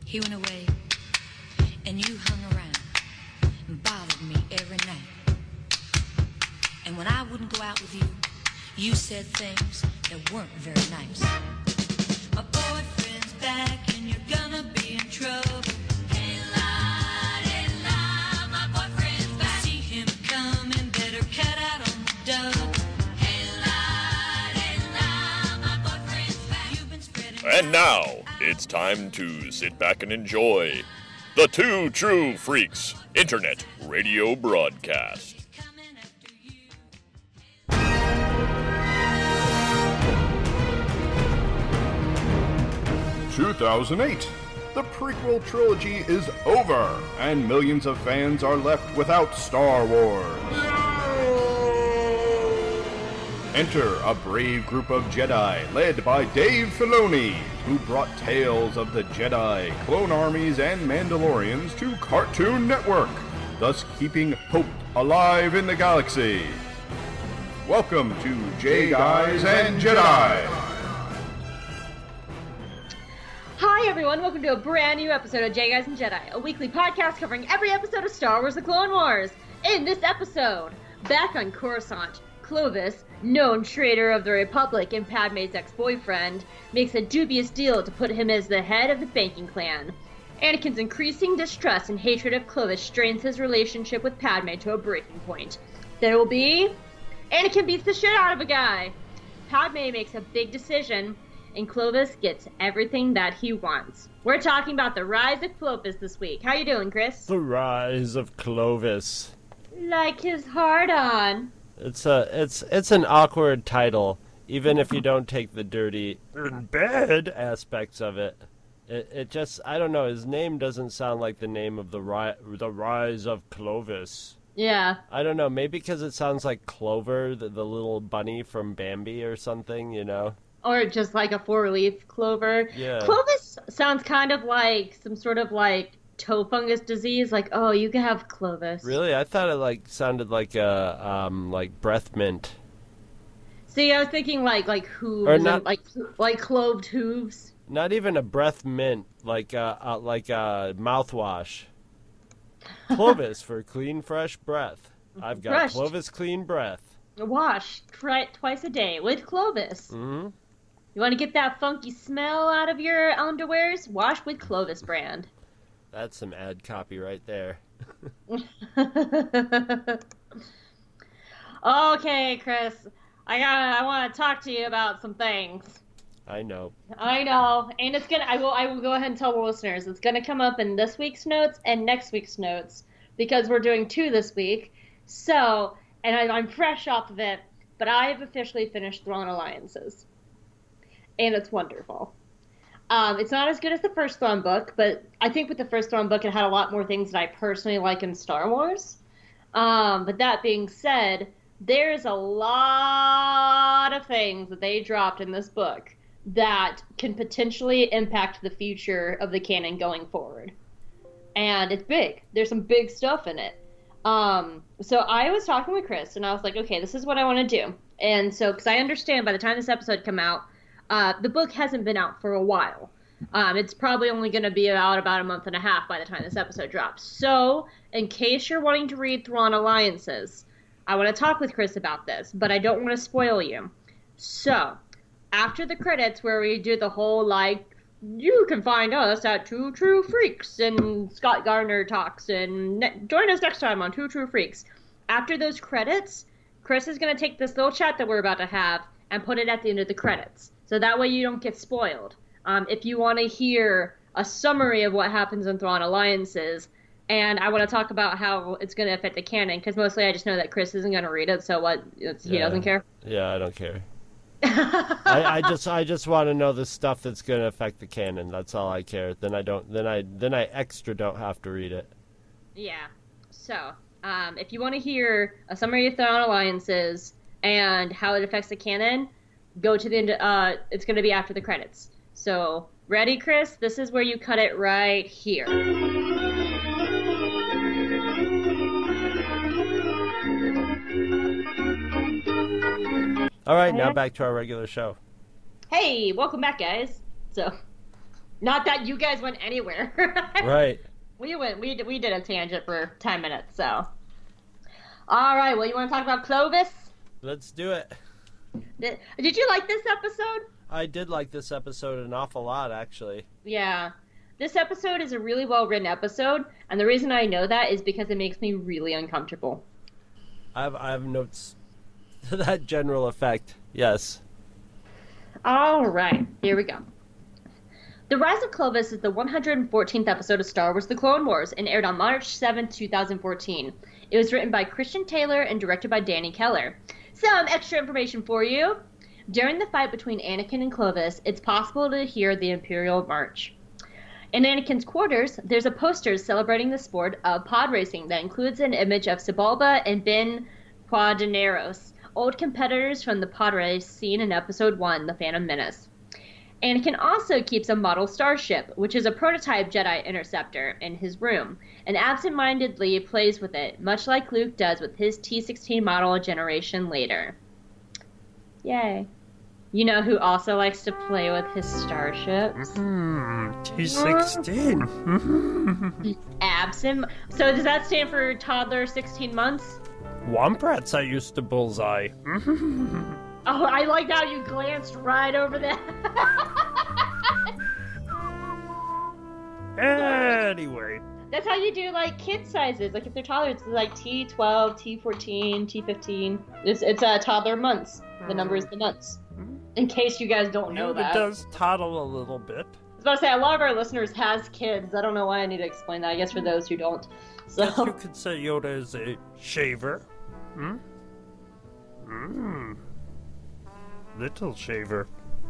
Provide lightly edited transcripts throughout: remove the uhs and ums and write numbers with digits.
He went away, and you hung around and bothered me every night. And when I wouldn't go out with you, you said things that weren't very nice. My boyfriend's back and you're gonna be in trouble. Hey, la, my boyfriend's back. See him coming, better cut out on the double. Hey, la, my boyfriend's back. You've been spreading. And now, it's time to sit back and enjoy the Two True Freaks Internet Radio Broadcast. 2008. The prequel trilogy is over, and millions of fans are left without Star Wars. Enter a brave group of Jedi led by Dave Filoni, who brought tales of the Jedi, clone armies, and Mandalorians to Cartoon Network, thus keeping hope alive in the galaxy. Welcome to J Guys and Jedi. Hi everyone, welcome to a brand new episode of J Guys and Jedi, a weekly podcast covering every episode of Star Wars: The Clone Wars. In this episode, back on Coruscant, Clovis, known traitor of the Republic and Padme's ex-boyfriend, makes a dubious deal to put him as the head of the banking clan. Anakin's increasing distrust and hatred of Clovis strains his relationship with Padme to a breaking point. There will be... Anakin beats the shit out of a guy. Padme makes a big decision, and Clovis gets everything that he wants. We're talking about the rise of Clovis this week. How you doing, Chris? The rise of Clovis. Like his heart on. It's an awkward title, even if you don't take the dirty and bad aspects of it. It just, I don't know, his name doesn't sound like the name of the rise of Clovis. Yeah. I don't know, maybe because it sounds like Clover, the little bunny from Bambi or something, you know? Or just like a four-leaf clover. Yeah. Clovis sounds kind of like some sort of like toe fungus disease. Like, oh, you can have Clovis. Really? I thought it sounded like like breath mint. See, I was thinking like hooves, Or not, like cloved hooves. Not even a breath mint, like a mouthwash. Clovis for clean, fresh breath. I've got Brushed. Clovis clean breath. Wash twice a day with Clovis. Mm-hmm. You want to get that funky smell out of your underwears? Wash with Clovis brand. That's some ad copy right there. Okay, Chris. I want to talk to you about some things. I know. And it's gonna. I will go ahead and tell the listeners. It's gonna come up in this week's notes and next week's notes because we're doing 2 this week. So, and I'm fresh off of it, but I have officially finished Thrawn Alliances, and it's wonderful. It's not as good as the first Thrawn book, but I think with the first Thrawn book, it had a lot more things that I personally like in Star Wars. But that being said, there's a lot of things that they dropped in this book that can potentially impact the future of the canon going forward. And it's big. There's some big stuff in it. So I was talking with Chris, and I was like, okay, this is what I want to do. And so, because I understand by the time this episode come out, the book hasn't been out for a while. It's probably only going to be about a month and a half by the time this episode drops. So, in case you're wanting to read Thrawn Alliances, I want to talk with Chris about this, but I don't want to spoil you. So, after the credits where we do the whole, like, you can find us at Two True Freaks, and Scott Gardner talks, and join us next time on Two True Freaks. After those credits, Chris is going to take this little chat that we're about to have and put it at the end of the credits. So that way you don't get spoiled. If you want to hear a summary of what happens in Thrawn Alliances, and I want to talk about how it's going to affect the canon, because mostly I just know that Chris isn't going to read it, so what? He doesn't care? Yeah, I don't care. I just want to know the stuff that's going to affect the canon. That's all I care. Then I extra don't have to read it. Yeah. So, if you want to hear a summary of Thrawn Alliances and how it affects the canon, go to the end. It's going to be after the credits. So, ready, Chris? This is where you cut it right here. All right, now back to our regular show. Hey, welcome back, guys. So, Not that you guys went anywhere. Right. We did a tangent for 10 minutes, so. All right, well, you want to talk about Clovis? Let's do it. Did you like this episode? I did like this episode an awful lot, actually. Yeah. This episode is a really well-written episode, and the reason I know that is because it makes me really uncomfortable. I have notes to that general effect, yes. All right, here we go. The Rise of Clovis is the 114th episode of Star Wars The Clone Wars and aired on March 7, 2014. It was written by Christian Taylor and directed by Danny Keller. Some extra information for you. During the fight between Anakin and Clovis, it's possible to hear the Imperial March. In Anakin's quarters, there's a poster celebrating the sport of pod racing that includes an image of Sebulba and Ben Quadineros, old competitors from the pod race seen in Episode 1, The Phantom Menace. Anakin also keeps a model starship, which is a prototype Jedi interceptor, in his room, and absent-mindedly plays with it, much like Luke does with his T-16 model a generation later. Yay. You know who also likes to play with his starships? T-16. Absent. So does that stand for toddler 16 months? Womprats I used to bullseye. Oh, I like how you glanced right over that. Anyway. That's how you do, like, kid sizes. Like, if they're toddlers, it's like T12, T14, T15. It's toddler months. The number is the months. In case you guys don't know that. It does toddle a little bit. I was about to say, a lot of our listeners has kids. I don't know why I need to explain that. I guess for those who don't. So. Yes, you could say Yoda is a shaver. Little shaver.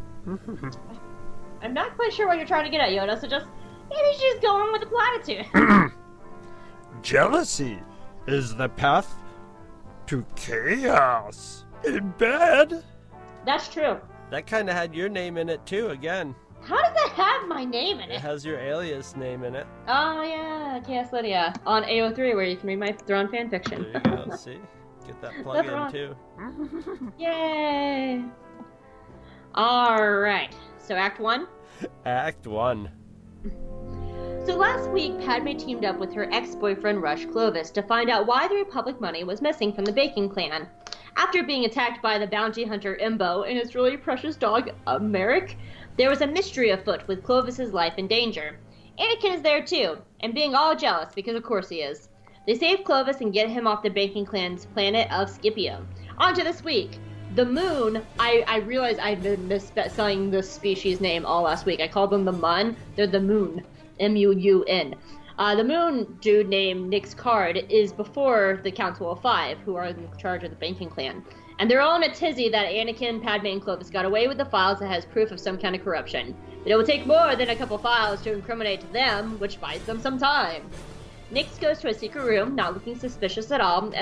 I'm not quite sure what you're trying to get at, Yoda, so maybe you should just go on with the platitude. Jealousy is the path to chaos. In bed. That's true. That kind of had your name in it, too, again. How does that have my name in it? It has your alias name in it. Oh, yeah, Chaos Lydia. On AO3, where you can read my Thrawn fanfiction. There you go, see? Get that plug in, too. Yay! Alright, so Act 1? Act 1. So last week, Padme teamed up with her ex-boyfriend Rush Clovis to find out why the Republic money was missing from the Bacon Clan. After being attacked by the bounty hunter Imbo and his really precious dog, Merrick, there was a mystery afoot with Clovis's life in danger. Anakin is there too, and being all jealous because of course he is. They save Clovis and get him off the Bacon Clan's planet of Scipio. On to this week. The Moon, I realized I've been misspelling this species name all last week. I called them the Mun. They're the Moon. M-U-U-N. The Moon dude named Nix Card is before the Council of Five, who are in charge of the Bacon Clan. And they're all in a tizzy that Anakin, Padme, and Clovis got away with the files that has proof of some kind of corruption. But it will take more than a couple files to incriminate them, which buys them some time. Nix goes to a secret room, not looking suspicious at all,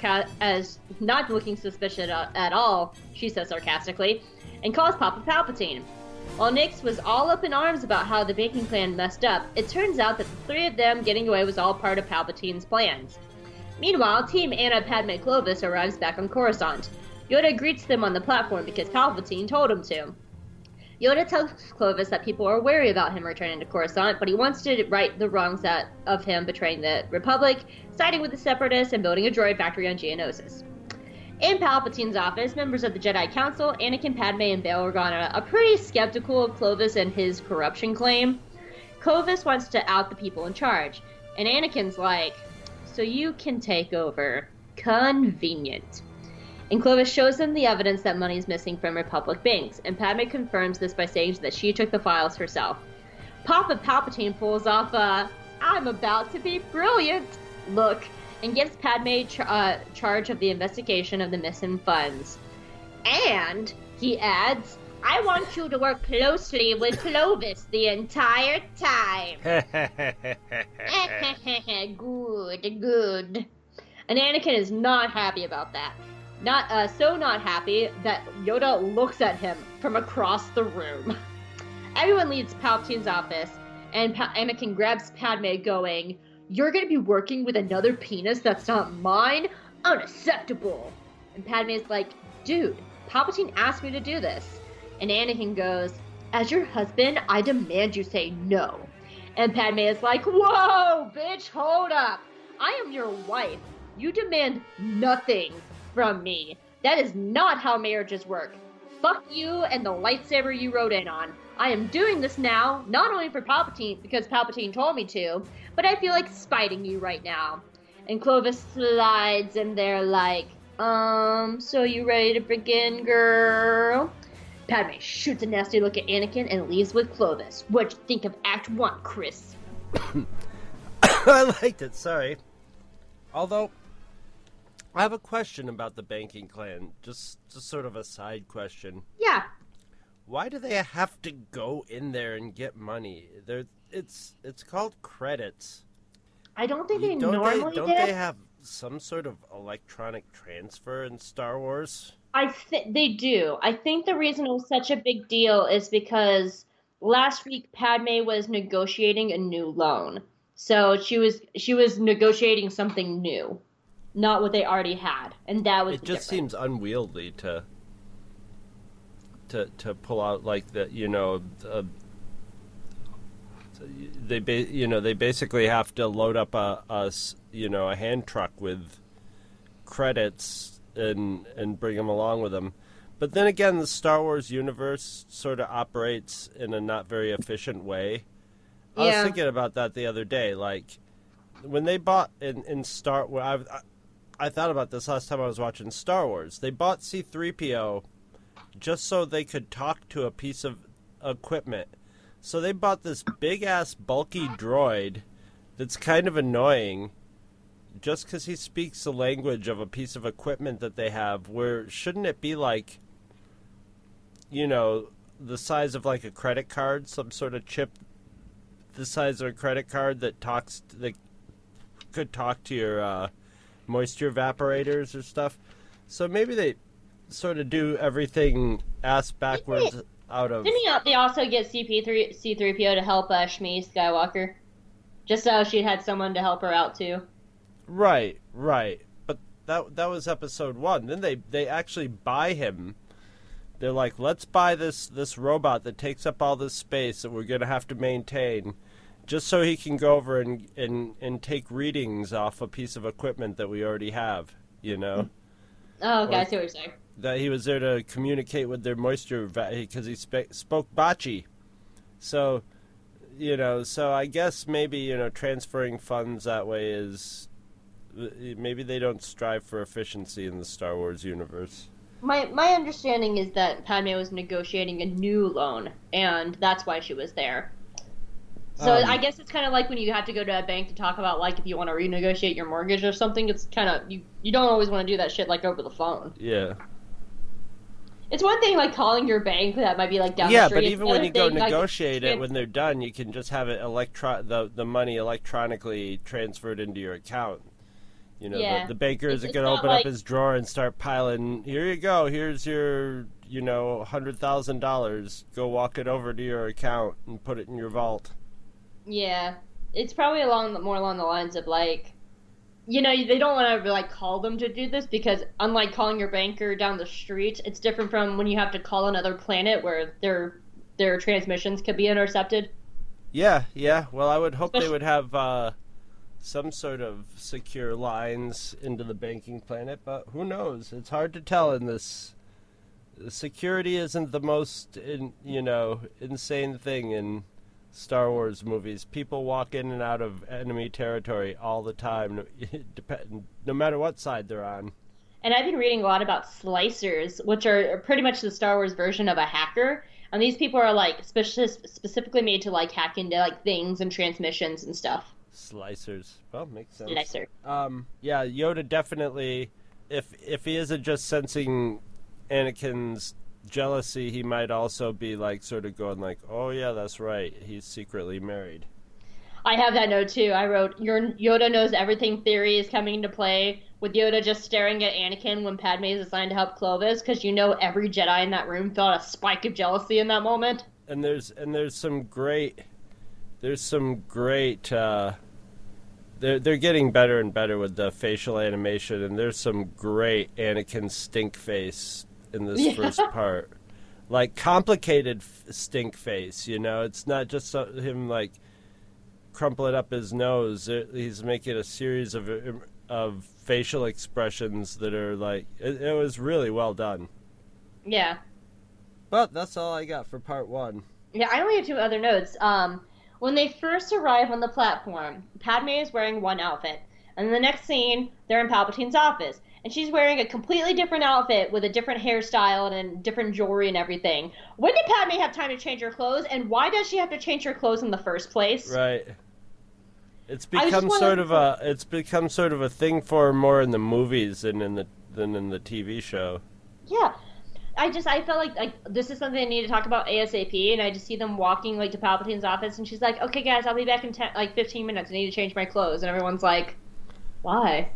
not looking suspicious at all, she says sarcastically, and calls Papa Palpatine. While Nix was all up in arms about how the Bacon Clan messed up, it turns out that the three of them getting away was all part of Palpatine's plans. Meanwhile, Team Anna, Padme, Clovis arrives back on Coruscant. Yoda greets them on the platform because Palpatine told him to. Yoda tells Clovis that people are wary about him returning to Coruscant, but he wants to right the wrongs of him betraying the Republic, siding with the Separatists, and building a droid factory on Geonosis. In Palpatine's office, members of the Jedi Council, Anakin, Padme, and Bail Organa are pretty skeptical of Clovis and his corruption claim. Clovis wants to out the people in charge, and Anakin's like, so you can take over. Convenient. And Clovis shows them the evidence that money is missing from Republic banks, and Padme confirms this by saying that she took the files herself. Papa Palpatine pulls off a, I'm about to be brilliant look, and gives Padme charge of the investigation of the missing funds. And, he adds, I want you to work closely with Clovis the entire time. Good. And Anakin is not happy about that. Not happy that Yoda looks at him from across the room. Everyone leaves Palpatine's office, and Anakin grabs Padme going, you're gonna be working with another penis that's not mine? Unacceptable. And Padme's like, dude, Palpatine asked me to do this. And Anakin goes, As your husband, I demand you say no. And Padme is like, whoa, bitch, hold up. I am your wife. You demand nothing from me. That is not how marriages work. Fuck you and the lightsaber you rode in on. I am doing this now, not only for Palpatine, because Palpatine told me to, but I feel like spiting you right now. And Clovis slides in there like, so you ready to begin, girl? Padme shoots a nasty look at Anakin and leaves with Clovis. What'd you think of Act 1, Chris? I liked it, sorry. Although, I have a question about the banking clan. Just sort of a side question. Yeah. Why do they have to go in there and get money? It's called credits. I don't think they normally Don't they have some sort of electronic transfer in Star Wars? They do. I think the reason it was such a big deal is because last week Padme was negotiating a new loan. So she was negotiating something new, not what they already had, and that was. It just seems unwieldy to pull out like that. They basically have to load up a hand truck with credits and bring them along with them. But then again, the Star Wars universe sort of operates in a not very efficient way. I was thinking about that the other day. Like, when they bought in Star Wars, I thought about this last time I was watching Star Wars. They bought C-3PO just so they could talk to a piece of equipment. So they bought this big-ass, bulky droid that's kind of annoying just because he speaks the language of a piece of equipment that they have, where shouldn't it be like, the size of like a credit card, some sort of chip the size of a credit card that could talk to your moisture evaporators or stuff. So maybe they sort of do everything ass backwards out of... Didn't they also get C-3PO to help Shmi Skywalker? Just so she had someone to help her out too. Right. But that was episode 1. Then they actually buy him. They're like, let's buy this robot that takes up all this space that we're going to have to maintain, just so he can go over and take readings off a piece of equipment that we already have, Oh, okay, I see what you're saying. That he was there to communicate with their moisture, because he spoke Bocce. So, so I guess maybe, transferring funds that way is... Maybe they don't strive for efficiency in the Star Wars universe. My understanding is that Padme was negotiating a new loan, and that's why she was there. So I guess it's kind of like when you have to go to a bank to talk about, like, if you want to renegotiate your mortgage or something. It's kind of, you don't always want to do that shit, like, over the phone. Yeah. It's one thing, like, calling your bank that might be, like, down the street. Yeah, but even when you go negotiate it, when they're done, you can just have it the money electronically transferred into your account. The banker isn't going to open up his drawer and start piling, here you go, here's your, $100,000. Go walk it over to your account and put it in your vault. Yeah. It's probably more along the lines of, like, they don't want to, like, call them to do this, because unlike calling your banker down the street, it's different from when you have to call another planet where their transmissions could be intercepted. Yeah. Well, I would hope they would have... some sort of secure lines into the banking planet, but who knows? It's hard to tell in this. Security isn't the most, insane thing in Star Wars movies. People walk in and out of enemy territory all the time, no matter what side they're on. And I've been reading a lot about slicers, which are pretty much the Star Wars version of a hacker. And these people are, like, specifically made to, like, hack into, like, things and transmissions and stuff. Slicers. Well, makes sense. Slicer. Yeah, Yoda definitely, if he isn't just sensing Anakin's jealousy, he might also be, like, sort of going like, oh yeah, that's right, he's secretly married. I have that note too. I wrote, your Yoda knows everything theory is coming into play, with Yoda just staring at Anakin when Padme is assigned to help Clovis, because every Jedi in that room felt a spike of jealousy in that moment. And there's some great they're getting better and better with the facial animation, and there's some great Anakin stink face in this first part. like complicated stink face. You know, it's not just him like crumpling up his nose. He's making a series of facial expressions that are like it was really well done. Yeah. But that's all I got for part 1. Yeah, I only have 2 other notes. When they first arrive on the platform, Padme is wearing one outfit, and in the next scene, they're in Palpatine's office, and she's wearing a completely different outfit with a different hairstyle and different jewelry and everything. When did Padme have time to change her clothes, and why does she have to change her clothes in the first place? Right. It's become sort of a thing for her more in the movies than in the TV show. Yeah. I felt like this is something I need to talk about ASAP, and I just see them walking like to Palpatine's office, and she's like, "Okay, guys, I'll be back in 15 minutes. I need to change my clothes," and everyone's like, "Why?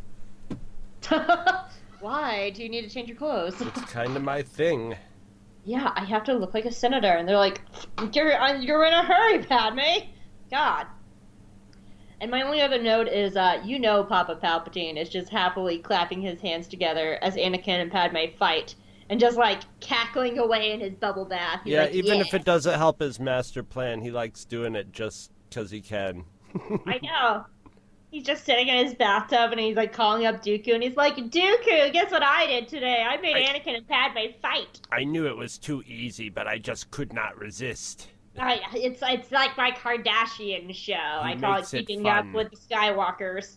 Why do you need to change your clothes?" It's kind of my thing. Yeah, I have to look like a senator, and they're like, "You're in a hurry, Padme." God. And my only other note is, Papa Palpatine is just happily clapping his hands together as Anakin and Padme fight. And just, like, cackling away in his bubble bath. He's like, even if it doesn't help his master plan, he likes doing it just because he can. I know. He's just sitting in his bathtub, and he's, like, calling up Dooku, and he's like, "Dooku, guess what I did today? I made Anakin and Padme fight." I knew it was too easy, but I just could not resist. It's like my Kardashian show. I call it Keeping Up with the Skywalkers.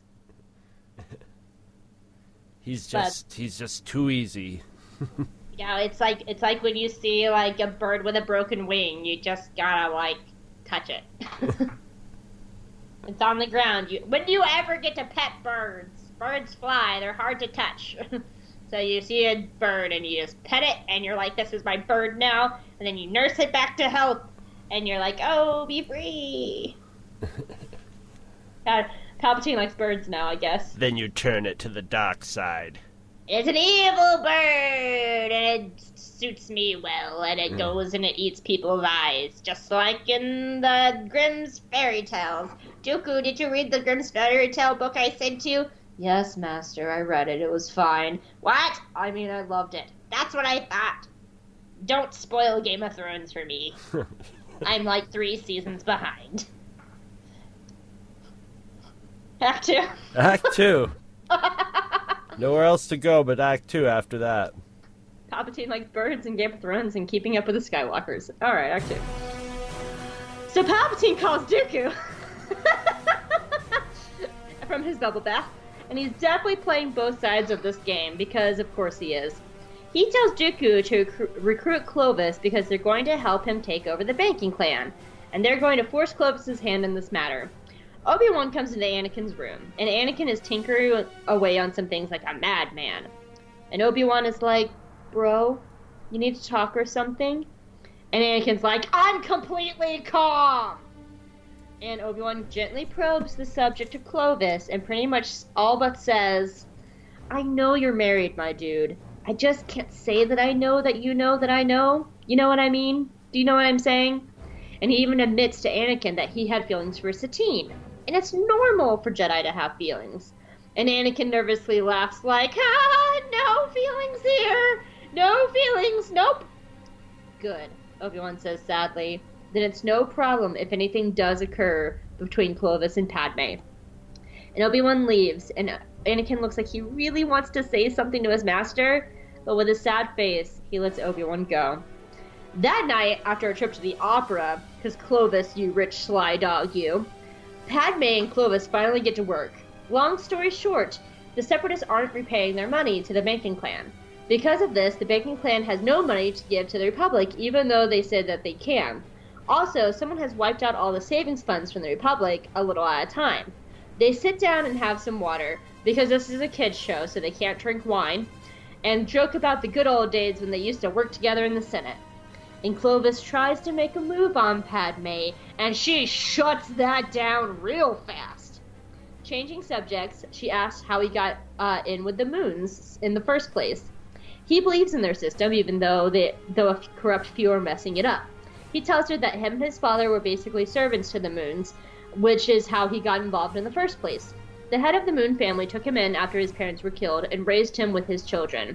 He's just too easy. Yeah, it's like when you see like a bird with a broken wing, you just gotta like touch it. It's on the ground. When do you ever get to pet birds? Birds fly; they're hard to touch. So you see a bird and you just pet it, and you're like, "This is my bird now," and then you nurse it back to health, and you're like, "Oh, be free." Palpatine likes birds now, I guess. Then you turn it to the dark side. It's an evil bird, and it suits me well, and it goes and it eats people's eyes, just like in the Grimm's fairy tales. Dooku, did you read the Grimm's fairy tale book I sent you? Yes, Master, I read it. It was fine. What? I mean, I loved it. That's what I thought. Don't spoil Game of Thrones for me. I'm like 3 seasons behind. Act 2. Act 2. Nowhere else to go but Act 2 after that. Palpatine likes birds and Game of Thrones and Keeping Up with the Skywalkers. Alright, Act 2. So Palpatine calls Dooku from his bubble bath, and he's definitely playing both sides of this game, because of course he is. He tells Dooku to recruit Clovis because they're going to help him take over the banking clan, and they're going to force Clovis's hand in this matter. Obi-Wan comes into Anakin's room, and Anakin is tinkering away on some things like a madman. And Obi-Wan is like, "Bro, you need to talk or something?" And Anakin's like, "I'm completely calm!" And Obi-Wan gently probes the subject of Clovis, and pretty much all but says, "I know you're married, my dude. I just can't say that I know that you know that I know. You know what I mean? Do you know what I'm saying?" And he even admits to Anakin that he had feelings for Satine. And it's normal for Jedi to have feelings. And Anakin nervously laughs like, no feelings here! No feelings, nope! Good, Obi-Wan says sadly. Then it's no problem if anything does occur between Clovis and Padme. And Obi-Wan leaves, and Anakin looks like he really wants to say something to his master, but with a sad face, he lets Obi-Wan go. That night, after a trip to the opera, because Clovis, you rich sly dog, you, Padme and Clovis finally get to work. Long story short, the Separatists aren't repaying their money to the banking clan. Because of this, the banking clan has no money to give to the Republic, even though they said that they can. Also, someone has wiped out all the savings funds from the Republic a little at a time. They sit down and have some water, because this is a kids' show, so they can't drink wine, and joke about the good old days when they used to work together in the Senate. And Clovis tries to make a move on Padme, and she shuts that down real fast. Changing subjects, she asks how he got in with the Moons in the first place. He believes in their system, even though a corrupt few are messing it up. He tells her that him and his father were basically servants to the Moons, which is how he got involved in the first place. The head of the Moon family took him in after his parents were killed and raised him with his children.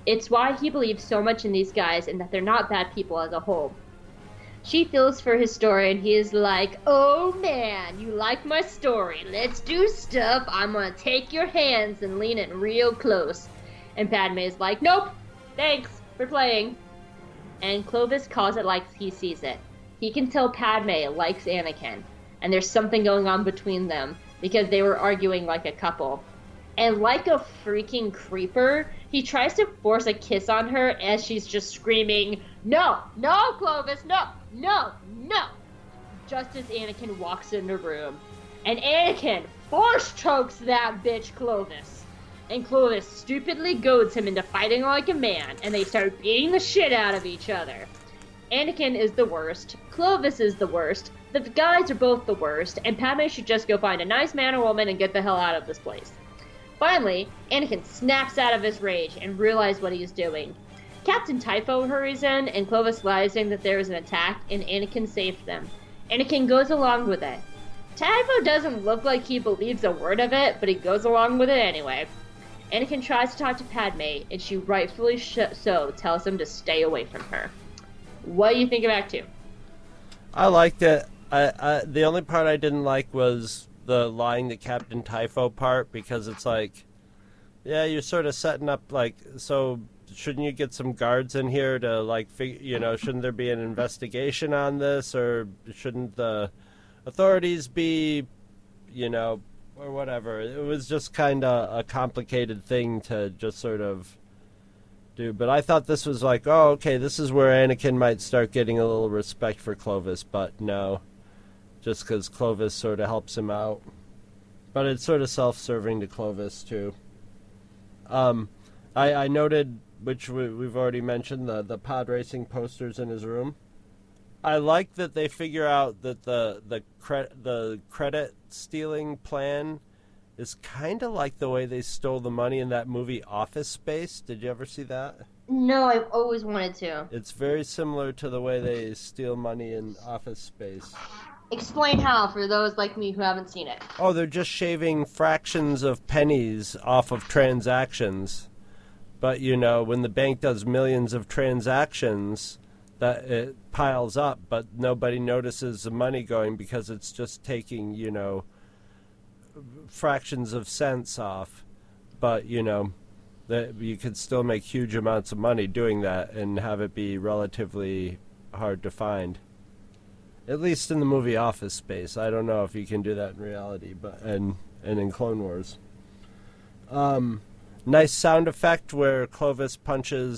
It's why he believes so much in these guys and that they're not bad people as a whole. She feels for his story and he is like, oh man, you like my story. Let's do stuff. I'm gonna take your hands and lean it real close. And Padme is like, nope, thanks for playing. And Clovis calls it like he sees it. He can tell Padme likes Anakin. And there's something going on between them because they were arguing like a couple. And like a freaking creeper, he tries to force a kiss on her as she's just screaming, no, no, Clovis, no, no, no. Just as Anakin walks in the room. And Anakin force chokes that bitch Clovis. And Clovis stupidly goads him into fighting like a man, and they start beating the shit out of each other. Anakin is the worst, Clovis is the worst, the guys are both the worst, and Padme should just go find a nice man or woman and get the hell out of this place. Finally, Anakin snaps out of his rage and realizes what he is doing. Captain Typho hurries in, and Clovis realizing that there is an attack, and Anakin saves them. Anakin goes along with it. Typho doesn't look like he believes a word of it, but he goes along with it anyway. Anakin tries to talk to Padme, and she rightfully so tells him to stay away from her. What do you think of Act 2? I liked it. The only part I didn't like was the lying to Captain Typho part, because it's like, yeah, you're sort of setting up, like, so shouldn't you get some guards in here to, like, shouldn't there be an investigation on this, or shouldn't the authorities be, or whatever. It was just kind of a complicated thing to just sort of do. But I thought this was like, oh, okay, this is where Anakin might start getting a little respect for Clovis, but no. Just because Clovis sort of helps him out. But it's sort of self-serving to Clovis, too. I noted, which we've already mentioned, the pod racing posters in his room. I like that they figure out that the credit stealing plan is kind of like the way they stole the money in that movie Office Space. Did you ever see that? No, I've always wanted to. It's very similar to the way they steal money in Office Space. Explain how, for those like me who haven't seen it. Oh, they're just shaving fractions of pennies off of transactions. But, when the bank does millions of transactions, that it piles up, but nobody notices the money going because it's just taking, fractions of cents off. But, that you could still make huge amounts of money doing that and have it be relatively hard to find. At least in the movie Office Space. I don't know if you can do that in reality, but and in Clone Wars. Nice sound effect where Clovis punches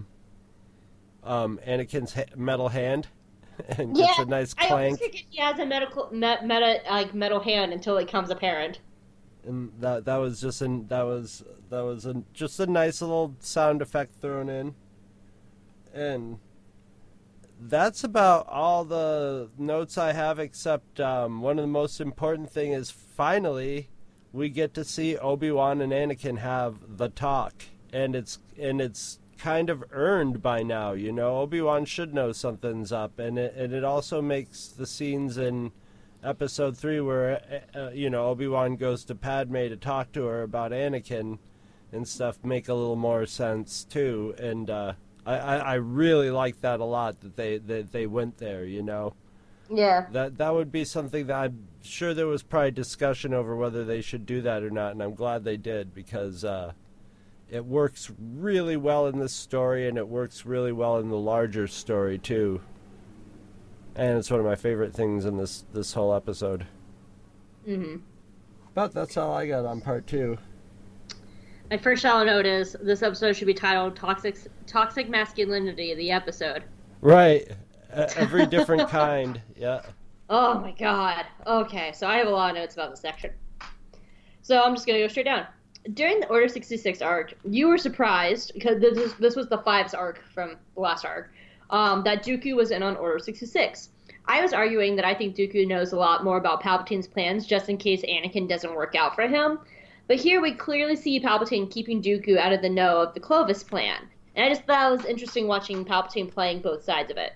Anakin's metal hand and gets a nice clank. I always forget he has a metal hand until it becomes apparent. And that was just just a nice little sound effect thrown in. And that's about all the notes I have, except one of the most important thing is finally we get to see Obi-Wan and Anakin have the talk, and it's kind of earned by now. Obi-Wan should know something's up, and it also makes the scenes in Episode 3 where Obi-Wan goes to Padme to talk to her about Anakin and stuff make a little more sense too, and I really like that a lot, that they went there, Yeah. That would be something that I'm sure there was probably discussion over whether they should do that or not, and I'm glad they did, because it works really well in this story, and it works really well in the larger story too. And it's one of my favorite things in this whole episode. Mm-hmm. But that's all I got on part 2. My first shallow note is this episode should be titled Toxic Masculinity, the episode. Right. Every different kind. Yeah. Oh my god. Okay, so I have a lot of notes about this section. So I'm just going to go straight down. During the Order 66 arc, you were surprised, because this was the Fives arc from the last arc, that Dooku was in on Order 66. I was arguing that I think Dooku knows a lot more about Palpatine's plans just in case Anakin doesn't work out for him. But here we clearly see Palpatine keeping Dooku out of the know of the Clovis plan. And I just thought it was interesting watching Palpatine playing both sides of it.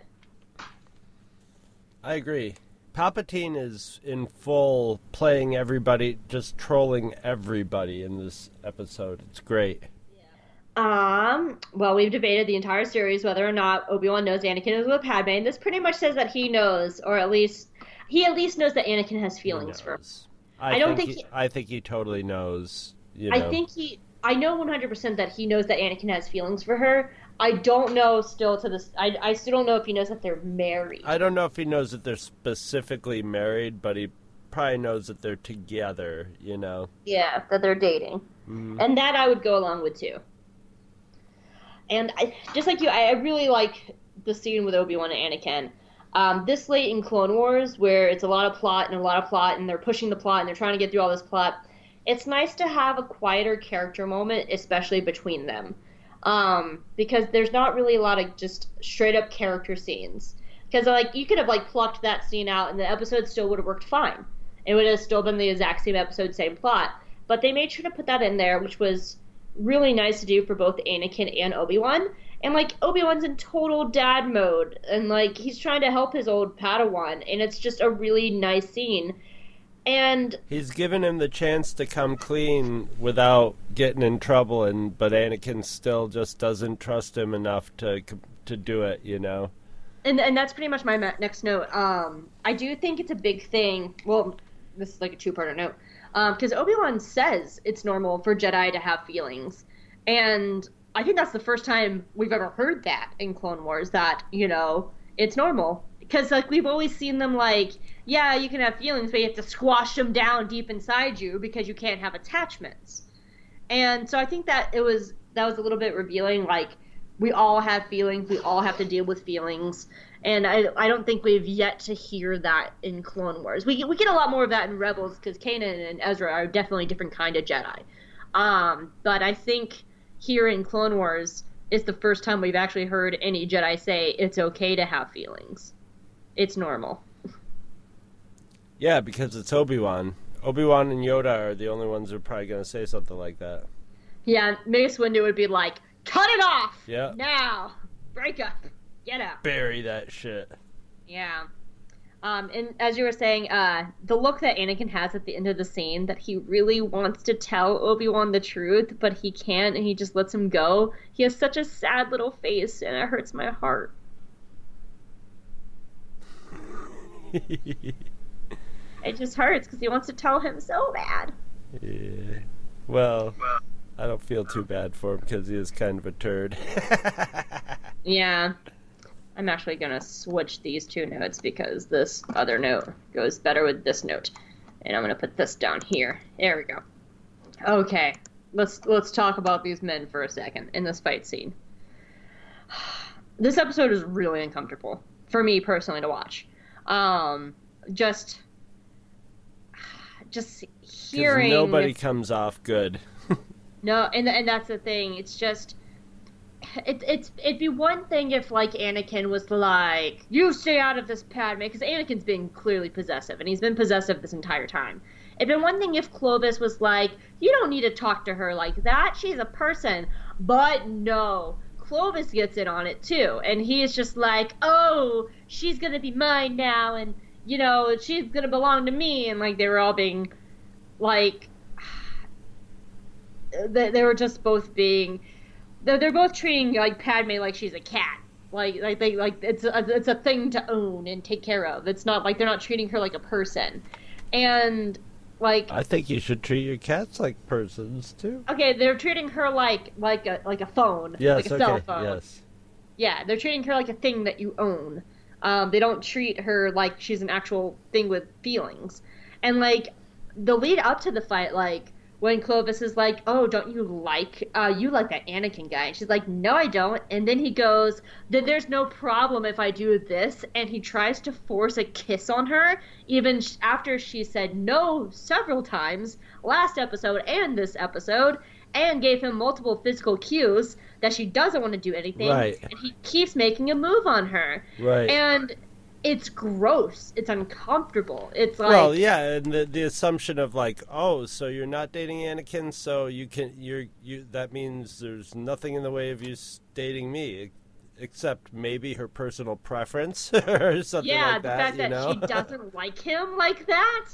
I agree. Palpatine is in full playing everybody, just trolling everybody in this episode. It's great. Well, we've debated the entire series whether or not Obi-Wan knows Anakin is with Padme, and this pretty much says that he knows, or at least knows that Anakin has He feelings for her. knows. I don't think I think he totally knows. I know 100% that he knows that Anakin has feelings for her. I don't know still to this. I still don't know if he knows that they're married. I don't know if he knows that they're specifically married, but he probably knows that they're together. Yeah, that they're dating, and that I would go along with too. And just like you, I really like the scene with Obi-Wan and Anakin. This late in Clone Wars, where it's a lot of plot, and they're pushing the plot, and they're trying to get through all this plot, it's nice to have a quieter character moment, especially between them. Because there's not really a lot of just straight-up character scenes. Because, you could have, plucked that scene out, and the episode still would have worked fine. It would have still been the exact same episode, same plot. But they made sure to put that in there, which was really nice to do for both Anakin and Obi-Wan. And, Obi-Wan's in total dad mode. And, he's trying to help his old Padawan. And it's just a really nice scene. And he's given him the chance to come clean without getting in trouble, but Anakin still just doesn't trust him enough to do it, And that's pretty much my next note. I do think it's a big thing. Well, this is a two-parter note. Because Obi-Wan says it's normal for Jedi to have feelings. And I think that's the first time we've ever heard that in Clone Wars, that, it's normal. Because, we've always seen them, yeah, you can have feelings, but you have to squash them down deep inside you because you can't have attachments. And so I think that was a little bit revealing, we all have feelings, we all have to deal with feelings. And I don't think we've yet to hear that in Clone Wars. We get a lot more of that in Rebels, because Kanan and Ezra are definitely a different kind of Jedi. But I think here in Clone Wars is the first time we've actually heard any Jedi say it's okay to have feelings. It's normal. Yeah, because it's Obi-Wan. Obi-Wan and Yoda are the only ones who are probably going to say something like that. Yeah, Mace Windu would be like, cut it off! Yeah. Now! Break up! Get out! Bury that shit. Yeah. And as you were saying, the look that Anakin has at the end of the scene, that he really wants to tell Obi-Wan the truth, but he can't, and he just lets him go. He has such a sad little face, and it hurts my heart. It just hurts because he wants to tell him so bad. Yeah. Well, I don't feel too bad for him because he is kind of a turd. Yeah. I'm actually going to switch these two notes because this other note goes better with this note. And I'm going to put this down here. There we go. Okay. Let's talk about these men for a second in this fight scene. This episode is really uncomfortable for me personally to watch. Just hearing nobody comes off good. No, and that's the thing. It's just it'd be one thing if Anakin was like, you stay out of this, Padme, because Anakin's being clearly possessive, and he's been possessive this entire time. It'd been one thing if Clovis was like, you don't need to talk to her like that, she's a person. But no, Clovis gets in on it too, and he's just like, oh, she's gonna be mine now, and she's gonna belong to me, and they were all being they were just both being, they're both treating Padme like she's a cat, it's a thing to own and take care of. It's not they're not treating her like a person, and I think you should treat your cats like persons too. Okay, they're treating her like a phone, yes, like a cell phone. Yes. Yeah, they're treating her like a thing that you own. They don't treat her like she's an actual thing with feelings. And the lead up to the fight, when Clovis is like, oh, don't you like that Anakin guy? And she's like, no, I don't. And then he goes, then there's no problem if I do this. And he tries to force a kiss on her, even after she said no several times last episode and this episode, and gave him multiple physical cues that she doesn't want to do anything. Right. And he keeps making a move on her. Right. And it's gross. It's uncomfortable. It's well, yeah, and the assumption of oh, so you're not dating Anakin, so you that means there's nothing in the way of you dating me, except maybe her personal preference or something like that. Yeah, the fact that she doesn't like him like that,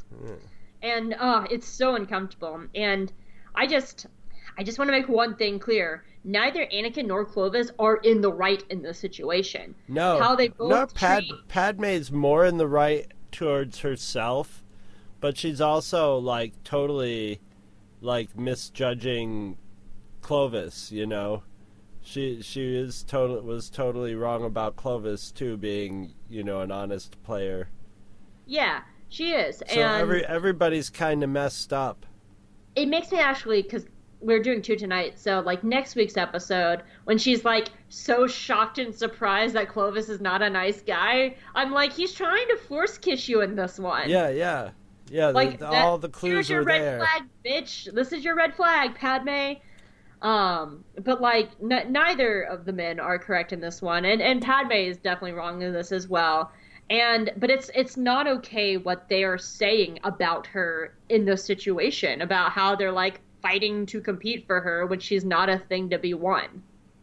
and it's so uncomfortable. And I just want to make one thing clear: neither Anakin nor Clovis are in the right in this situation. No, how they both Padme's more in the right towards herself, but she's also like totally like misjudging Clovis. You know, she was totally wrong about Clovis too, being an honest player. Yeah, she is. So and everybody's kind of messed up. It makes me actually, because we're doing 2 tonight, so like next week's episode, when she's like so shocked and surprised that Clovis is not a nice guy, I'm like, he's trying to force kiss you in this one. Yeah. Like all the clues here's your are red there. flag, bitch. This is your red flag, Padme. But like neither of the men are correct in this one, and Padme is definitely wrong in this as well. But it's not okay what they are saying about her in this situation, about how they're like fighting to compete for her when she's not a thing to be won.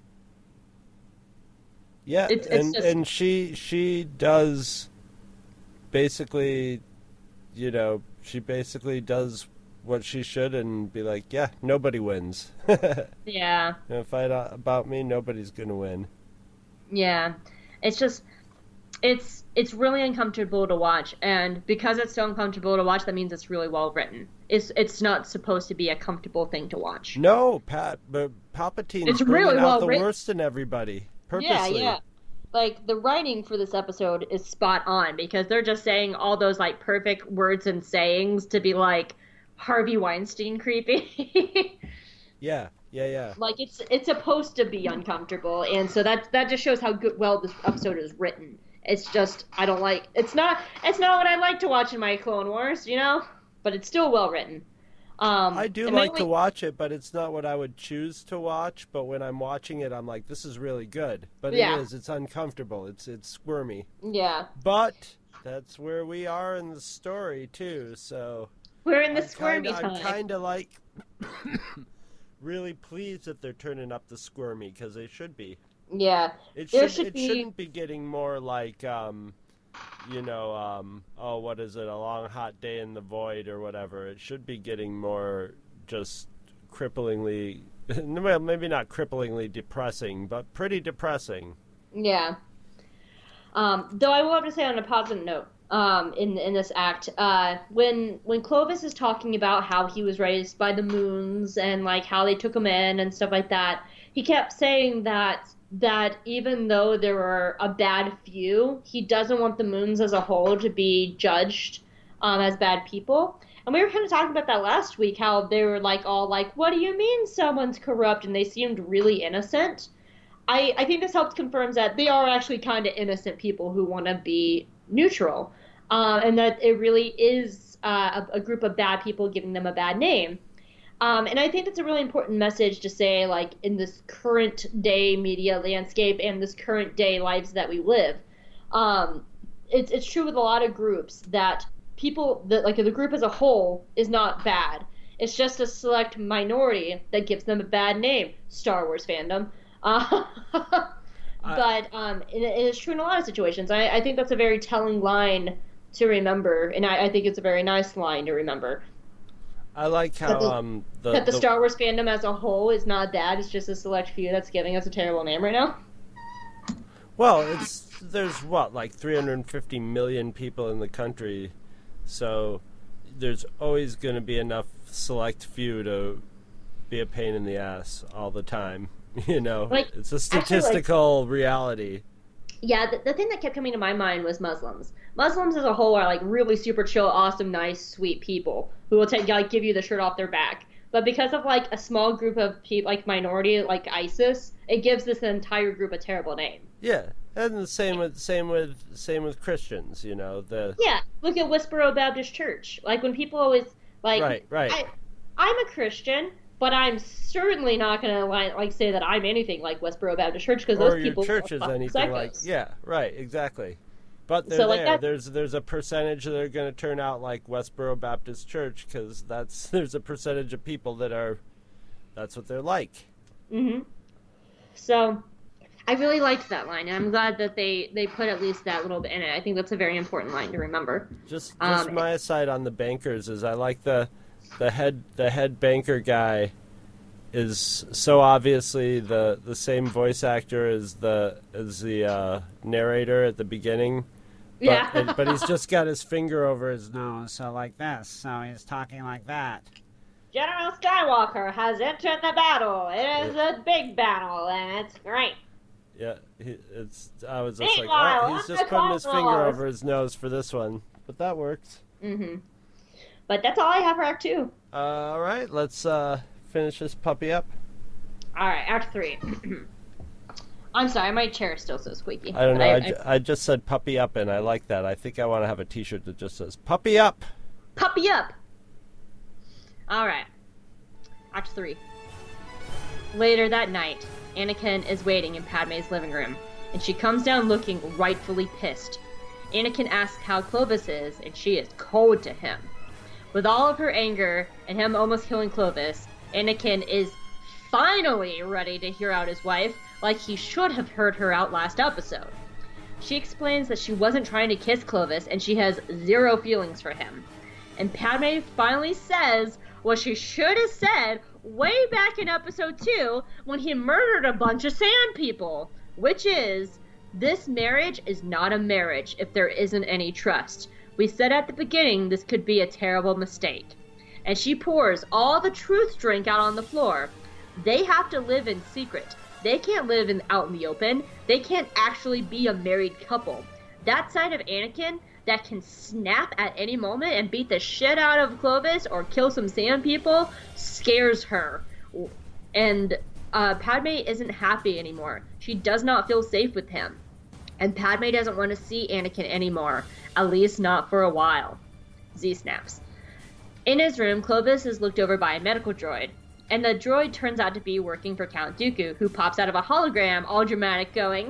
Yeah, and she does basically, she basically does what she should and be like, yeah, nobody wins. Yeah. Fight about me, nobody's gonna win. Yeah, it's just. It's really uncomfortable to watch, and because it's so uncomfortable to watch, that means it's really well written. It's not supposed to be a comfortable thing to watch. No, but Palpatine's bringing out the worst in everybody, purposely. Yeah. Like, the writing for this episode is spot on, because they're just saying all those, like, perfect words and sayings to be, like, Harvey Weinstein creepy. Yeah. Like, it's supposed to be uncomfortable, and so that just shows how well this episode is written. It's just, I don't like, it's not what I like to watch in my Clone Wars, but it's still well written. I do like to watch it, but it's not what I would choose to watch. But when I'm watching it, I'm like, this is really good. But it's uncomfortable. It's squirmy. Yeah. But that's where we are in the story too. So we're in the squirmy time. I'm kind of like really pleased that they're turning up the squirmy, because they should be. Yeah. It shouldn't be getting more like what is it, a long hot day in the void or whatever. It should be getting more just cripplingly, well, maybe not cripplingly depressing, but pretty depressing. Yeah. Though I will have to say on a positive note, in this act, when Clovis is talking about how he was raised by the Moons and like how they took him in and stuff like that, he kept saying that even though there were a bad few, he doesn't want the Moons as a whole to be judged as bad people. And we were kind of talking about that last week, how they were like all like, what do you mean someone's corrupt? And they seemed really innocent. I think this helps confirms that they are actually kind of innocent people who want to be neutral, and that it really is a group of bad people giving them a bad name. And I think that's a really important message to say, like, in this current day media landscape and this current day lives that we live. It's true with a lot of groups that the group as a whole is not bad. It's just a select minority that gives them a bad name. Star Wars fandom. But it is true in a lot of situations. I think that's a very telling line to remember, and I think it's a very nice line to remember. I like how the Star Wars fandom as a whole is not bad. It's just a select few that's giving us a terrible name right now. Well, there's like 350 million people in the country, so there's always going to be enough select few to be a pain in the ass all the time. Like, it's a statistical reality. Yeah, the thing that kept coming to my mind was Muslims. Muslims as a whole are like really super chill, awesome, nice, sweet people who will give you the shirt off their back. But because of like a small group of people, like minority, like ISIS, it gives this entire group a terrible name. Yeah, and the same with Christians. Yeah, look at Westboro Baptist Church. Like when people always like, right. I'm a Christian, but I'm certainly not going to say that I'm anything like Westboro Baptist Church, because those people or your church is anything like. Yeah, right, exactly. But they're there. There's a percentage that are going to turn out like Westboro Baptist Church, because there's a percentage of people that's what they're like. Mm-hmm. So I really liked that line, and I'm glad that they put at least that little bit in it. I think that's a very important line to remember. Just my aside on the bankers is I like the head banker guy is so obviously the same voice actor as the narrator at the beginning. But, Yeah. but he's just got his finger over his nose, so like this. So he's talking like that. General Skywalker has entered the battle. It is a big battle, and it's great. Yeah, I was just like, Meanwhile, oh, he's on just the putting his finger Cosmos. over his nose for this one. But that works. Mm-hmm. But that's all I have for Act 2. All right, let's finish this puppy up. All right, Act 3. I'm sorry, my chair is still so squeaky. I don't know. I just said puppy up, and I like that. I think I want to have a T-shirt that just says puppy up. Puppy up! All right. Act 3. Later that night, Anakin is waiting in Padme's living room, and she comes down looking rightfully pissed. Anakin asks how Clovis is, and she is cold to him. With all of her anger and him almost killing Clovis, Anakin is finally ready to hear out his wife, like he should have heard her out last episode. She explains that she wasn't trying to kiss Clovis, and she has zero feelings for him. And Padme finally says what she should have said way back in episode 2 when he murdered a bunch of sand people, which is, this marriage is not a marriage if there isn't any trust. We said at the beginning this could be a terrible mistake. And she pours all the truth drink out on the floor. They have to live in secret. They can't live out in the open. They can't actually be a married couple. That side of Anakin that can snap at any moment and beat the shit out of Clovis or kill some sand people scares her. And Padme isn't happy anymore. She does not feel safe with him. And Padme doesn't want to see Anakin anymore, at least not for a while. Z snaps. In his room, Clovis is looked over by a medical droid. And the droid turns out to be working for Count Dooku, who pops out of a hologram, all dramatic, going,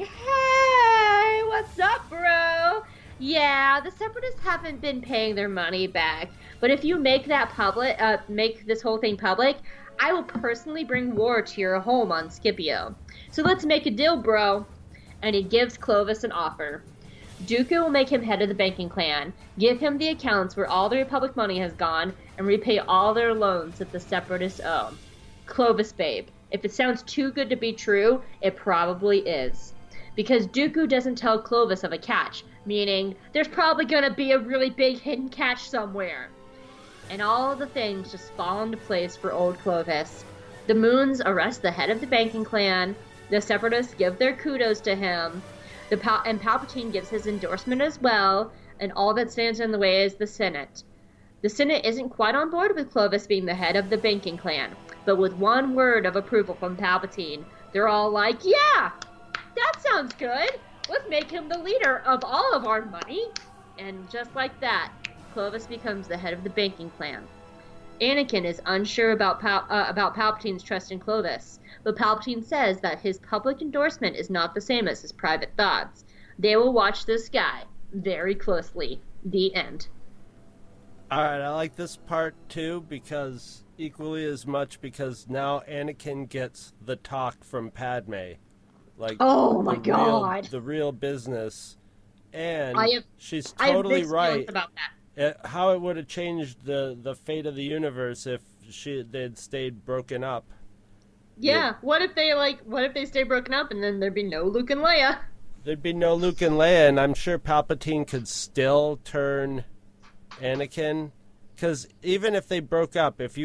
"Hey, what's up, bro? Yeah, the Separatists haven't been paying their money back, but if you make that public, make this whole thing public, I will personally bring war to your home on Scipio. So let's make a deal, bro." And he gives Clovis an offer. Dooku will make him head of the banking clan, give him the accounts where all the Republic money has gone, and repay all their loans that the Separatists owe. Clovis, babe, if it sounds too good to be true, it probably is. Because Dooku doesn't tell Clovis of a catch, meaning there's probably gonna be a really big hidden catch somewhere. And all of the things just fall into place for old Clovis. The Moons arrest the head of the banking clan, the Separatists give their kudos to him, and Palpatine gives his endorsement as well, and all that stands in the way is the Senate. The Senate isn't quite on board with Clovis being the head of the banking clan, but with one word of approval from Palpatine, they're all like, yeah, that sounds good. Let's make him the leader of all of our money. And just like that, Clovis becomes the head of the banking clan. Anakin is unsure about Palpatine's trust in Clovis, but Palpatine says that his public endorsement is not the same as his private thoughts. They will watch this guy very closely. The end. Alright, I like this part too because equally as much because now Anakin gets the talk from Padme. Like, oh my god. The real business. And she's I have totally mixed right. feelings about that. How it would have changed the fate of the universe if they'd stayed broken up. Yeah. What if they stay broken up and then there'd be no Luke and Leia? There'd be no Luke and Leia, and I'm sure Palpatine could still turn Anakin, because even if they broke up, if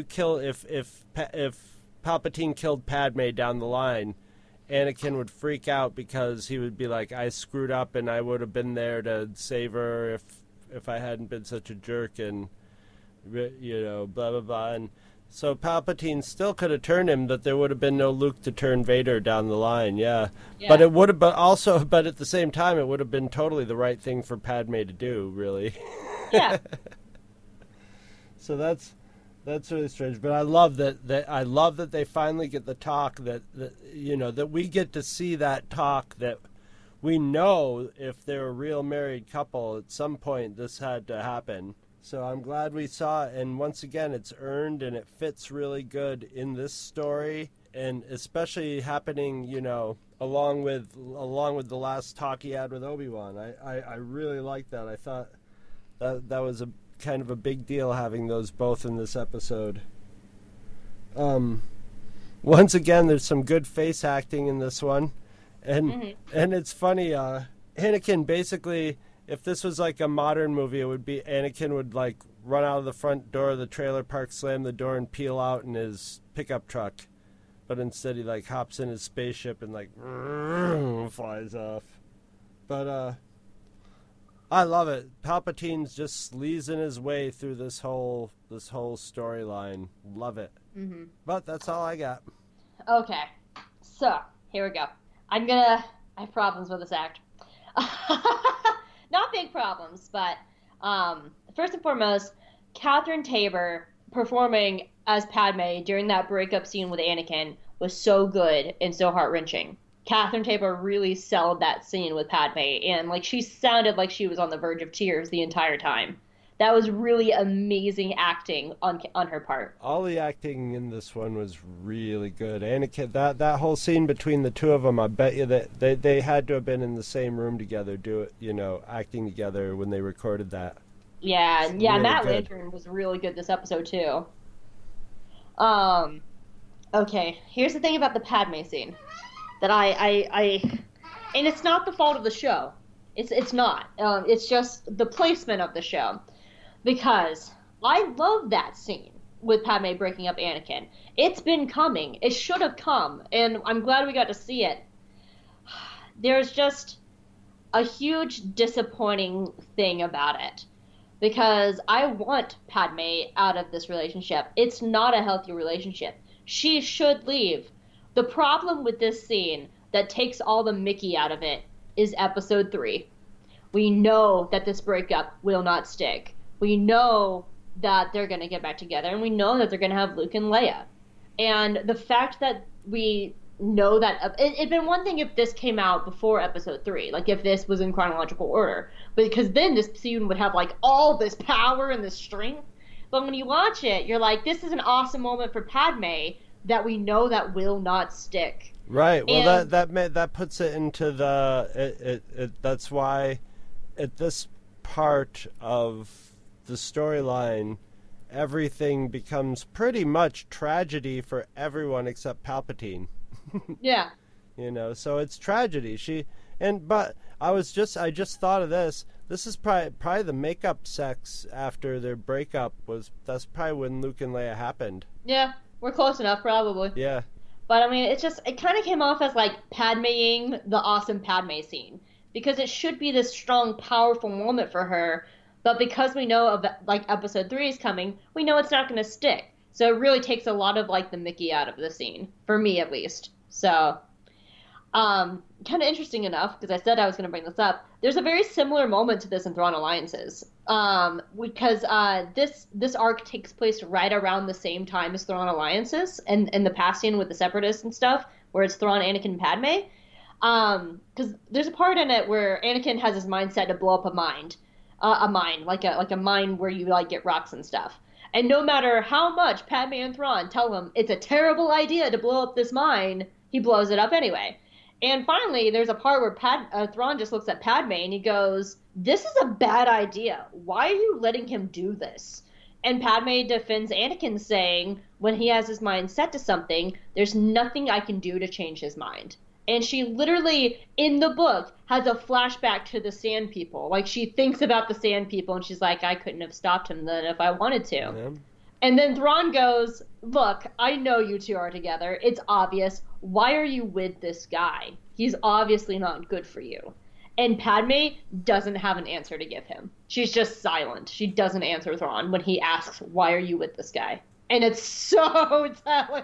Palpatine killed Padme down the line, Anakin would freak out because he would be like, I screwed up and I would have been there to save her if I hadn't been such a jerk, and blah blah blah. And so Palpatine still could have turned him, but there would have been no Luke to turn Vader down the line. Yeah. But it would have, but at the same time, it would have been totally the right thing for Padme to do, really. Yeah. So that's really strange. But I love that they finally get the talk that we get to see that talk that we know if they're a real married couple, at some point this had to happen. So I'm glad we saw it, and once again it's earned and it fits really good in this story, and especially happening, along with the last talk he had with Obi-Wan. I really liked that. I thought that was a kind of a big deal having those both in this episode. once again, there's some good face acting in this one. And it's funny, Anakin basically, if this was like a modern movie, it would be Anakin would like run out of the front door of the trailer park, slam the door, and peel out in his pickup truck. But instead he like hops in his spaceship and like flies off. But I love it. Palpatine's just sleazing his way through this whole storyline. Love it. Mm-hmm. But that's all I got. Okay, so here we go. I have problems with this act. Not big problems, but first and foremost, Catherine Tabor performing as Padme during that breakup scene with Anakin was so good and so heart-wrenching. Catherine Tabor really sold that scene with Padme, and like she sounded like she was on the verge of tears the entire time. That was really amazing acting on her part. All the acting in this one was really good. Anakin, that whole scene between the two of them, I bet you that they had to have been in the same room together, acting together when they recorded that. Yeah, really Matt good. Lantern was really good this episode too. Okay, here's the thing about the Padme scene that I and it's not the fault of the show. It's not. It's just the placement of the show. Because I love that scene with Padme breaking up Anakin. It's been coming. It should have come, and I'm glad we got to see it. There's just a huge disappointing thing about it. Because I want Padme out of this relationship. It's not a healthy relationship. She should leave. The problem with this scene that takes all the Mickey out of it is episode 3. We know that this breakup will not stick. We know that they're going to get back together, and we know that they're going to have Luke and Leia. And the fact that we know that... It'd been one thing if this came out before episode 3, like if this was in chronological order. Because then this scene would have like all this power and this strength. But when you watch it, you're like, this is an awesome moment for Padme that we know that will not stick. Right. Well, that puts it into the... that's why at this part of the storyline, everything becomes pretty much tragedy for everyone except Palpatine. Yeah. So it's tragedy. But I just thought of this. This is probably the makeup sex after their breakup that's probably when Luke and Leia happened. Yeah, we're close enough, probably. Yeah. But I mean, it kind of came off as like Padme-ing the awesome Padme scene. Because it should be this strong, powerful moment for her. But because we know of like episode 3 is coming, we know it's not going to stick. So it really takes a lot of like the Mickey out of the scene, for me at least. So, kind of interesting enough, because I said I was going to bring this up. There's a very similar moment to this in Thrawn Alliances, because this arc takes place right around the same time as Thrawn Alliances, and the past scene with the Separatists and stuff, where it's Thrawn, Anakin, and Padme. Because there's a part in it where Anakin has his mind set to blow up a mine, like a mine where you like get rocks and stuff. And no matter how much Padme and Thrawn tell him it's a terrible idea to blow up this mine, he blows it up anyway. And finally, there's a part where Thrawn just looks at Padme and he goes, "This is a bad idea. Why are you letting him do this?" And Padme defends Anakin, saying, when he has his mind set to something, there's nothing I can do to change his mind. And she literally, in the book, has a flashback to the Sand People. Like, she thinks about the Sand People, and she's like, I couldn't have stopped him then if I wanted to. Yeah. And then Thrawn goes, look, I know you two are together. It's obvious. Why are you with this guy? He's obviously not good for you. And Padme doesn't have an answer to give him. She's just silent. She doesn't answer Thrawn when he asks, why are you with this guy? And it's so telling.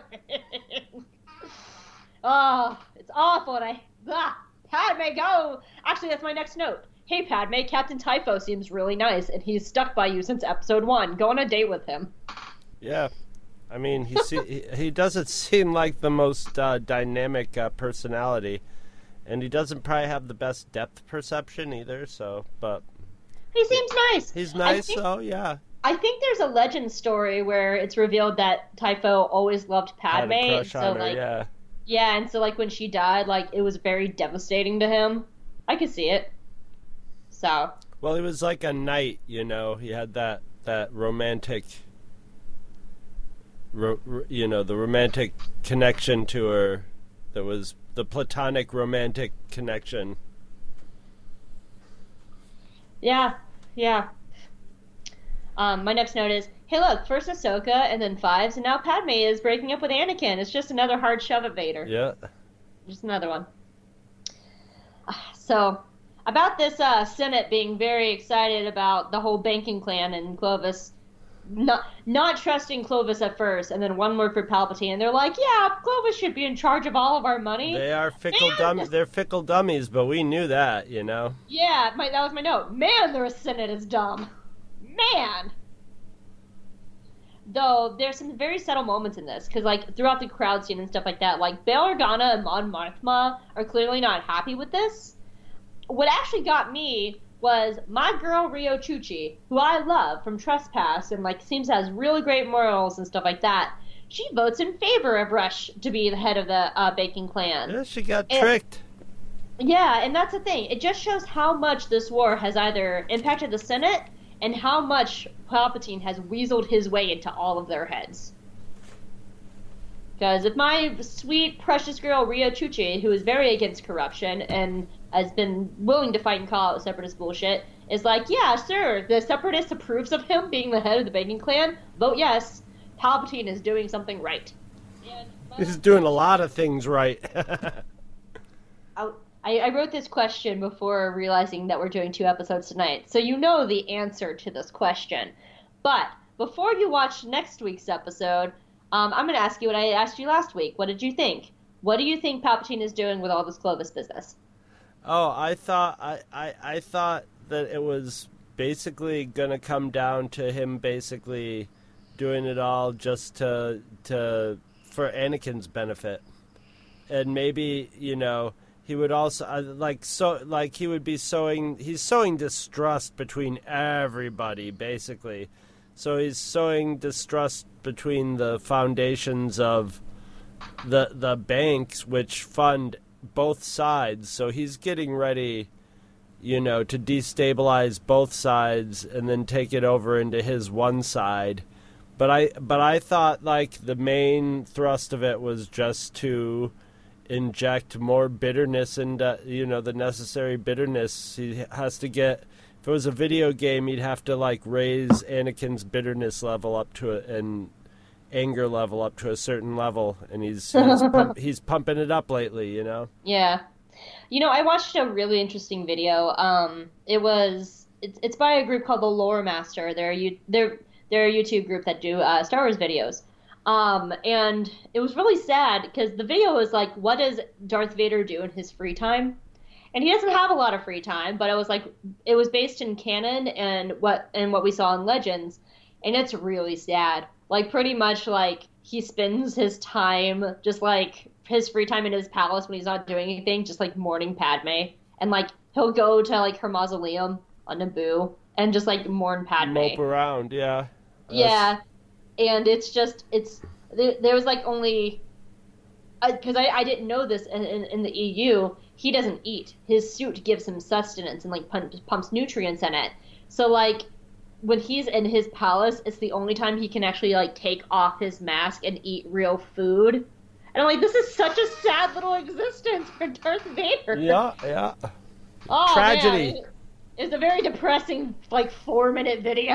Oh, it's awful. Padme, go! Actually, that's my next note. Hey, Padme, Captain Typho seems really nice, and he's stuck by you since episode 1. Go on a date with him. Yeah. I mean, he doesn't seem like the most dynamic personality, and he doesn't probably have the best depth perception either, so, but... He seems nice. He's nice, so, yeah. I think there's a legend story where it's revealed that Typho always loved Padme. Had a crush so, on her, like, yeah. Yeah, and so, like, when she died, like, it was very devastating to him. I could see it. So. Well, he was like a knight, you know. He had that romantic the romantic connection to her. That was the platonic romantic connection. Yeah. My next note is, hey, look, first Ahsoka and then Fives, and now Padme is breaking up with Anakin. It's just another hard shove at Vader. Yeah. Just another one. So, about this Senate being very excited about the whole banking clan and Clovis not trusting Clovis at first, and then one word for Palpatine, and they're like, yeah, Clovis should be in charge of all of our money. They are fickle They're fickle dummies, but we knew that, you know? Yeah, that was my note. Man, the Senate is dumb. Man! Though, there's some very subtle moments in this, because, like, throughout the crowd scene and stuff like that, like, Bail Organa and Mon Mothma are clearly not happy with this. What actually got me was my girl Rio Chuchi, who I love from Trespass and, like, seems to has really great morals and stuff like that. She votes in favor of Rush to be the head of the Baking Clan. Yeah, she got tricked. Yeah, and that's the thing. It just shows how much this war has either impacted the Senate and how much Palpatine has weaseled his way into all of their heads. Because if my sweet, precious girl, Rio Chuchi, who is very against corruption and has been willing to fight and call out separatist bullshit, is like, yeah, sure, the separatist approves of him being the head of the Baking Clan, vote yes, Palpatine is doing something right. He's doing a lot of things right. I wrote this question before realizing that we're doing 2 episodes tonight, so you know the answer to this question. But before you watch next week's episode, I'm going to ask you what I asked you last week. What did you think? What do you think Palpatine is doing with all this Clovis business? Oh, I thought that it was basically going to come down to him basically doing it all just for Anakin's benefit. And maybe, he would also he's sowing distrust between everybody, basically. So he's sowing distrust between the foundations of the banks, which fund both sides. So he's getting ready, to destabilize both sides and then take it over into his one side. But I thought, like, the main thrust of it was just to inject more bitterness into, the necessary bitterness. He has to get, if it was a video game, he'd have to, like, raise Anakin's bitterness level up to and anger level up to a certain level, and he's pumping it up lately, Yeah. I watched a really interesting video. It's by a group called the Lore Master. They're a YouTube group that do Star Wars videos. And it was really sad because the video was like, what does Darth Vader do in his free time? And he doesn't have a lot of free time, but it was based in canon and what we saw in Legends, and it's really sad. Like, pretty much, like, he spends his time, just, like, his free time in his palace when he's not doing anything, just, like, mourning Padme. And, like, he'll go to, like, her mausoleum on Naboo and just, like, mourn Padme. Mope around, yeah. Yeah. And it's just, there was, like, only, because I didn't know this in the EU, he doesn't eat. His suit gives him sustenance and, like, pumps nutrients in it. So, like, when he's in his palace, it's the only time he can actually, like, take off his mask and eat real food. And I'm like, this is such a sad little existence for Darth Vader. Yeah. Oh, tragedy. Man. It's a very depressing, like, 4-minute video.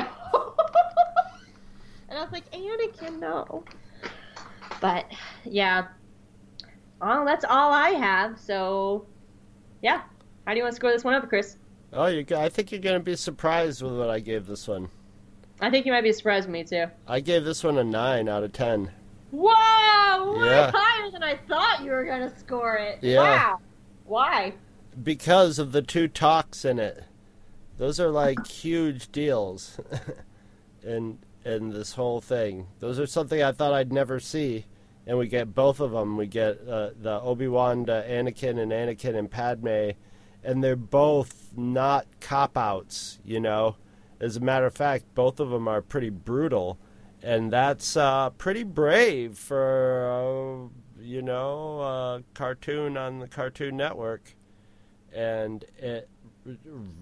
And I was like, Anakin, no. But, yeah. Well, that's all I have, so, yeah. How do you want to score this one up, Chris? Oh, I think you're going to be surprised with what I gave this one. I think you might be surprised with me, too. I gave this one a 9 out of 10. Wow! Way Yeah. higher than I thought you were going to score it. Yeah. Wow. Why? Because of the 2 talks in it. Those are, like, huge deals in this whole thing. Those are something I thought I'd never see. And we get both of them. We get the Obi-Wan to Anakin and Padme. And they're both not cop-outs, As a matter of fact, both of them are pretty brutal. And that's pretty brave for, a cartoon on the Cartoon Network. And it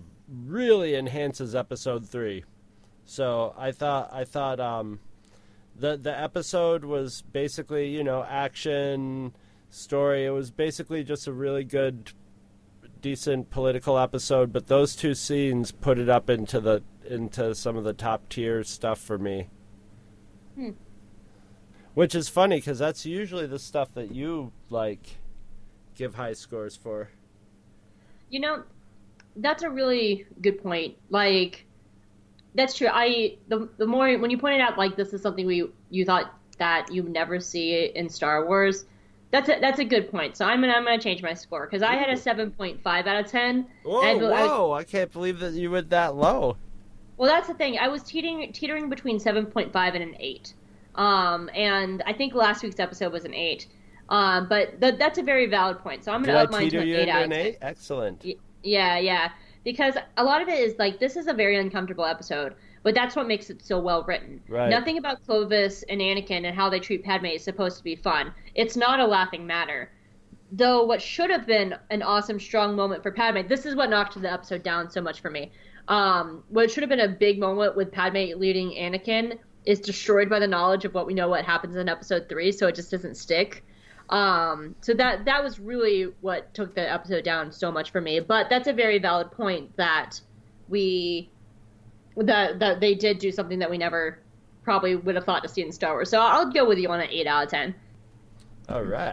really enhances Episode 3. So I thought The episode was basically, you know, action, story. It was basically just a really good, decent political episode. But those two scenes put it up into some of the top tier stuff for me. Which is funny because that's usually the stuff that you like give high scores for. You know, that's a really good point. Like, that's true. The more when you pointed out like this is something you thought that you never see in Star Wars, that's a good point. So I'm gonna change my score because I had a 7.5 out of 10. Whoa! I can't believe that you went that low. Well, that's the thing. I was teetering between 7.5 and an 8. And I think last week's episode was an 8. But that's a very valid point. So I'm going to up mine to an 8 out of 10. Excellent. Yeah. Because a lot of it is like, this is a very uncomfortable episode, but that's what makes it so well written. Right. Nothing about Clovis and Anakin and how they treat Padme is supposed to be fun. It's not a laughing matter. Though what should have been an awesome, strong moment for Padme, this is what knocked the episode down so much for me. What should have been a big moment with Padme leading Anakin is destroyed by the knowledge of what happens in episode 3, so it just doesn't stick. So that was really what took the episode down so much for me. But that's a very valid point that that they did do something that we never probably would have thought to see in Star Wars. So I'll go with you on an 8 out of 10. All right.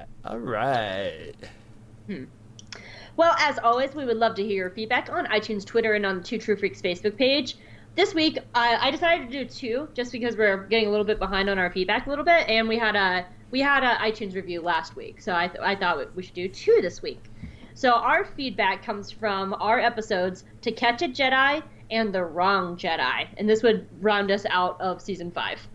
Well, as always, we would love to hear your feedback on iTunes, Twitter, and on the Two True Freaks Facebook page. This week, I decided to do 2 just because we're getting a little bit behind on our feedback a little bit, and we had a iTunes review last week, so I thought we should do 2 this week. So our feedback comes from our episodes To Catch a Jedi and The Wrong Jedi, and this would round us out of Season 5.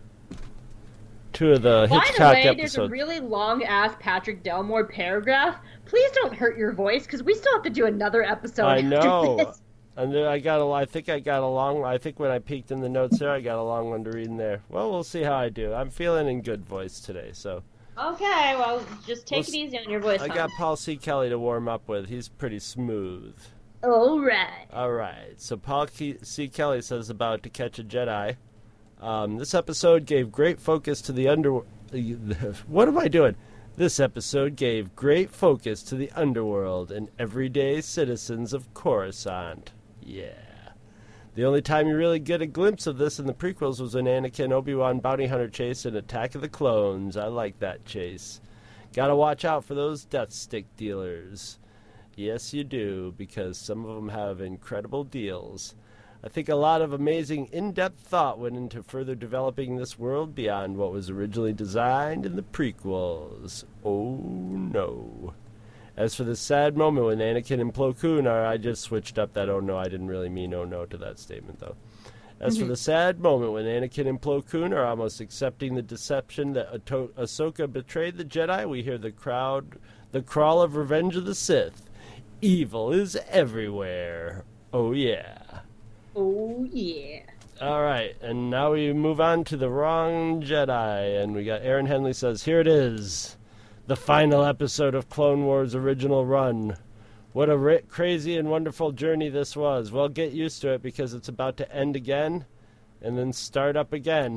2 of the Hitchcock episodes. By the way, there's a really long-ass Patrick Delmore paragraph. Please don't hurt your voice, because we still have to do another episode I after know. this. And then I think when I peeked in the notes there, I got a long one to read in there. Well, we'll see how I do. I'm feeling in good voice today, so. Okay, well, just take it easy on your voice. I got Paul C. Kelly to warm up with. He's pretty smooth. All right. So Paul C. Kelly says about To Catch a Jedi. This episode gave great focus to the What am I doing? This episode gave great focus to the underworld and everyday citizens of Coruscant. Yeah. The only time you really get a glimpse of this in the prequels was when Anakin Obi-Wan bounty hunter chase in Attack of the Clones. I like that chase. Gotta watch out for those death stick dealers. Yes, you do, because some of them have incredible deals. I think a lot of amazing in-depth thought went into further developing this world beyond what was originally designed in the prequels. Oh, no. As for the sad moment when Anakin and Plo Koon are, I just switched up that oh no, I didn't really mean oh no to that statement though. As for the sad moment when Anakin and Plo Koon are almost accepting the deception that Ahsoka betrayed the Jedi, we hear the crawl of Revenge of the Sith. Evil is everywhere. Oh yeah. Oh yeah. All right, and now we move on to The Wrong Jedi, and we got Aaron Henley says, here it is. The final episode of Clone Wars' original run. What a crazy and wonderful journey this was. Well, get used to it because it's about to end again and then start up again.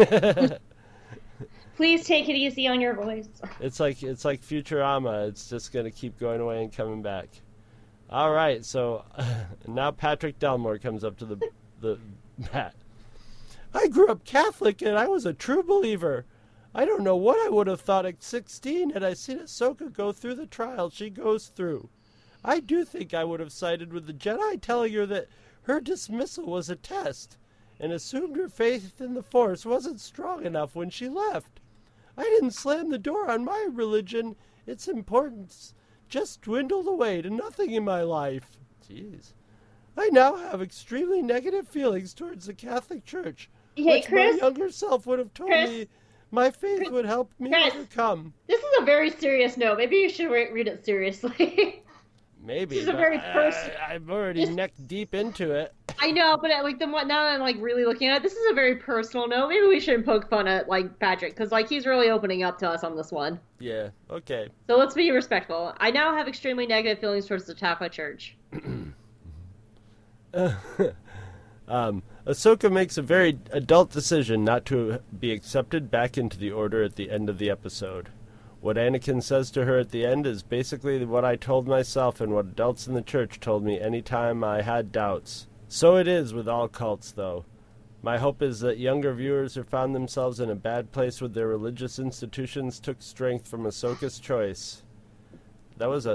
Please take it easy on your voice. It's like Futurama. It's just going to keep going away and coming back. All right, so now Patrick Delmore comes up to the bat. I grew up Catholic and I was a true believer. I don't know what I would have thought at 16 had I seen Ahsoka go through the trial she goes through. I do think I would have sided with the Jedi telling her that her dismissal was a test and assumed her faith in the Force wasn't strong enough when she left. I didn't slam the door on my religion. Its importance just dwindled away to nothing in my life. Jeez. I now have extremely negative feelings towards the Catholic Church, which Chris, my younger self would have told me my faith would help me overcome. This is a very serious note. Maybe you should read it seriously. Maybe. This is a very personal. I'm already neck deep into it. I know, but now I'm really looking at it. This is a very personal note. Maybe we shouldn't poke fun at Patrick because he's really opening up to us on this one. Yeah. Okay. So let's be respectful. I now have extremely negative feelings towards the Catholic Church. Ahsoka makes a very adult decision not to be accepted back into the Order at the end of the episode. What Anakin says to her at the end is basically what I told myself and what adults in the church told me any time I had doubts. So it is with all cults, though. My hope is that younger viewers who found themselves in a bad place with their religious institutions took strength from Ahsoka's choice. That was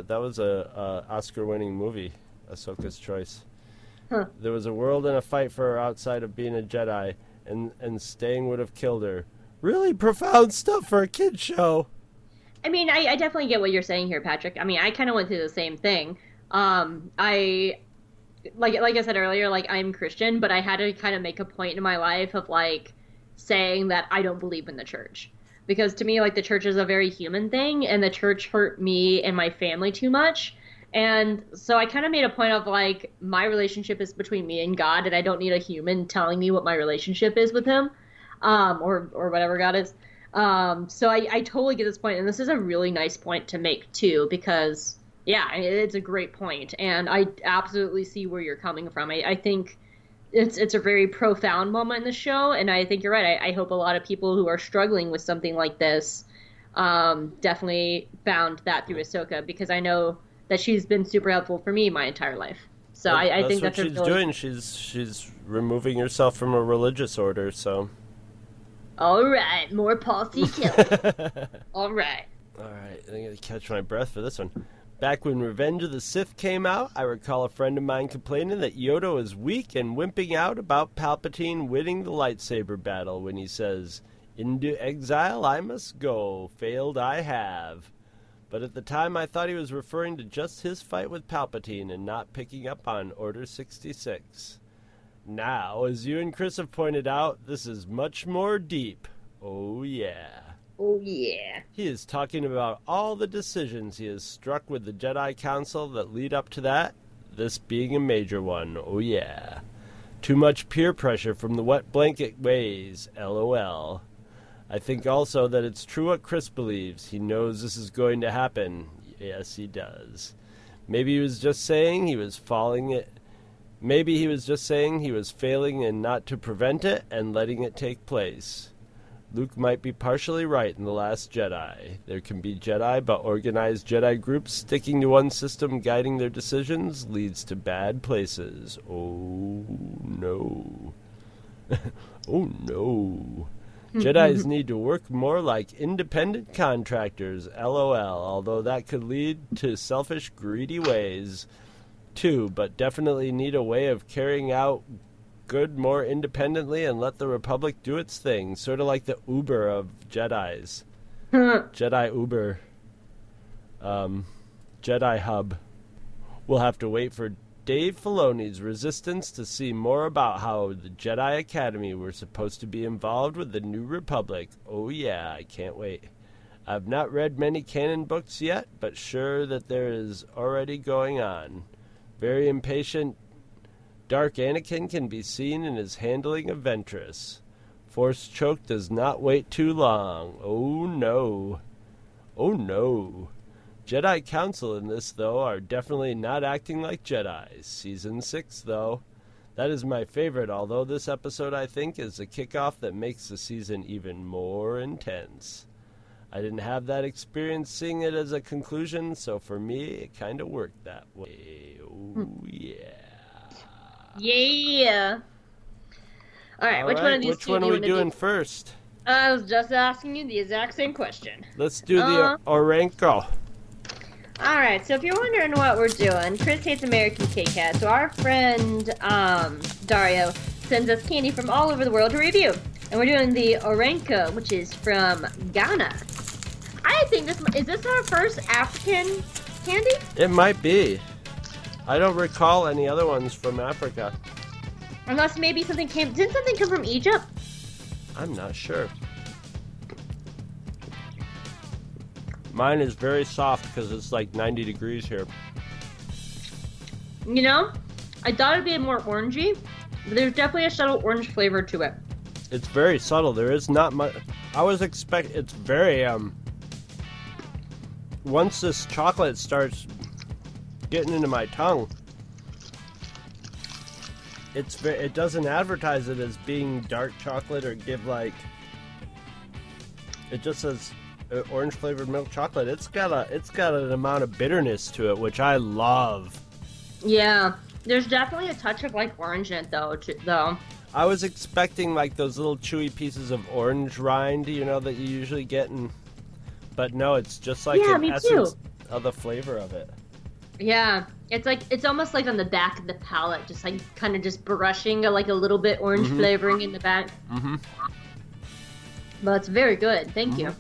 a Oscar-winning movie, Ahsoka's Choice. Huh. There was a world and a fight for her outside of being a Jedi, and staying would have killed her. Really profound stuff for a kid's show. I mean, I definitely get what you're saying here, Patrick. I mean, I kind of went through the same thing. Like I said earlier, like, I'm Christian, but I had to kind of make a point in my life of, like, saying that I don't believe in the church. Because to me, like, the church is a very human thing, and the church hurt me and my family too much. And so I kind of made a point of, like, my relationship is between me and God, and I don't need a human telling me what my relationship is with him, or whatever God is. So I totally get this point, and this is a really nice point to make, too, because, yeah, it's a great point, and I absolutely see where you're coming from. I think it's a very profound moment in the show, and I think you're right. I hope a lot of people who are struggling with something like this definitely found that through Ahsoka, because I know that she's been super helpful for me my entire life. So I think that's what she's doing. She's removing herself from a religious order, so... All right, more Palsy Kelly. All right. I'm going to catch my breath for this one. Back when Revenge of the Sith came out, I recall a friend of mine complaining that Yoda was weak and wimping out about Palpatine winning the lightsaber battle when he says, "Into exile I must go, failed I have." But at the time I thought he was referring to just his fight with Palpatine and not picking up on Order 66. Now, as you and Chris have pointed out, this is much more deep. Oh yeah. Oh yeah. He is talking about all the decisions he has struck with the Jedi Council that lead up to that, this being a major one. Oh yeah. Too much peer pressure from the wet blanket ways. LOL. I think also that it's true what Chris believes. He knows this is going to happen. Yes, he does. Maybe he was just saying he was failing and not to prevent it and letting it take place. Luke might be partially right in The Last Jedi. There can be Jedi, but organized Jedi groups sticking to one system guiding their decisions leads to bad places. Oh no. Oh no. Jedis need to work more like independent contractors, LOL, although that could lead to selfish, greedy ways, too, but definitely need a way of carrying out good more independently and let the Republic do its thing, sort of like the Uber of Jedis. Jedi Uber. Jedi Hub. We'll have to wait for Dave Filoni's Resistance to see more about how the Jedi Academy were supposed to be involved with the New Republic. Oh yeah, I can't wait. I've not read many canon books yet, but sure that there is already going on. Very impatient, Dark Anakin can be seen in his handling of Ventress. Force choke does not wait too long. Oh no. Oh no. Jedi Council in this, though, are definitely not acting like Jedi. Season 6, though. That is my favorite, although this episode, I think, is the kickoff that makes the season even more intense. I didn't have that experience seeing it as a conclusion, so for me, it kind of worked that way. Oh, yeah. Yeah. All right, which one of these which one are we doing first? I was just asking you the exact same question. Let's do the Orenco. All right, so if you're wondering what we're doing, Chris hates American Kit Kat, so our friend Dario sends us candy from all over the world to review. And we're doing the Orenco, which is from Ghana. I think is this our first African candy? It might be. I don't recall any other ones from Africa. Unless maybe didn't something come from Egypt? I'm not sure. Mine is very soft because it's like 90 degrees here. You know, I thought it'd be more orangey, but there's definitely a subtle orange flavor to it. It's very subtle. There is not much. I was expecting. It's very once this chocolate starts getting into my tongue, it doesn't advertise it as being dark chocolate or give like. It just says orange flavored milk chocolate. It's got an amount of bitterness to it, which I love. Yeah, there's definitely a touch of like orange in it though. I was expecting like those little chewy pieces of orange rind, that you usually get but no, it's just like an essence of the flavor of it. Yeah, it's almost like on the back of the palate, just like kind of just brushing like a little bit orange flavoring in the back. Mm-hmm. But it's very good. Thank you.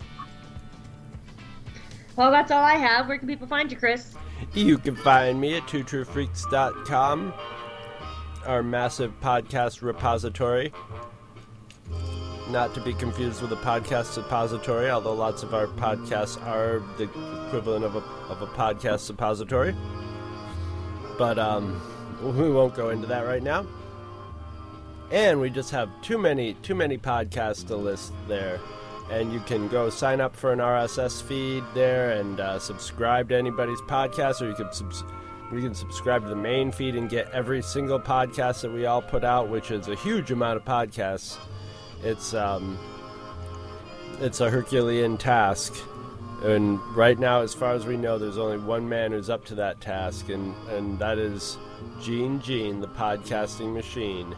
Well, that's all I have. Where can people find you, Chris? You can find me at twotruefreaks.com, our massive podcast repository. Not to be confused with a podcast suppository, although lots of our podcasts are the equivalent of a podcast suppository. But we won't go into that right now. And we just have too many podcasts to list there. And you can go sign up for an RSS feed there and subscribe to anybody's podcast, or you can subscribe to the main feed and get every single podcast that we all put out, which is a huge amount of podcasts. It's a Herculean task, and right now, as far as we know, there's only one man who's up to that task, and that is Gene, the podcasting machine.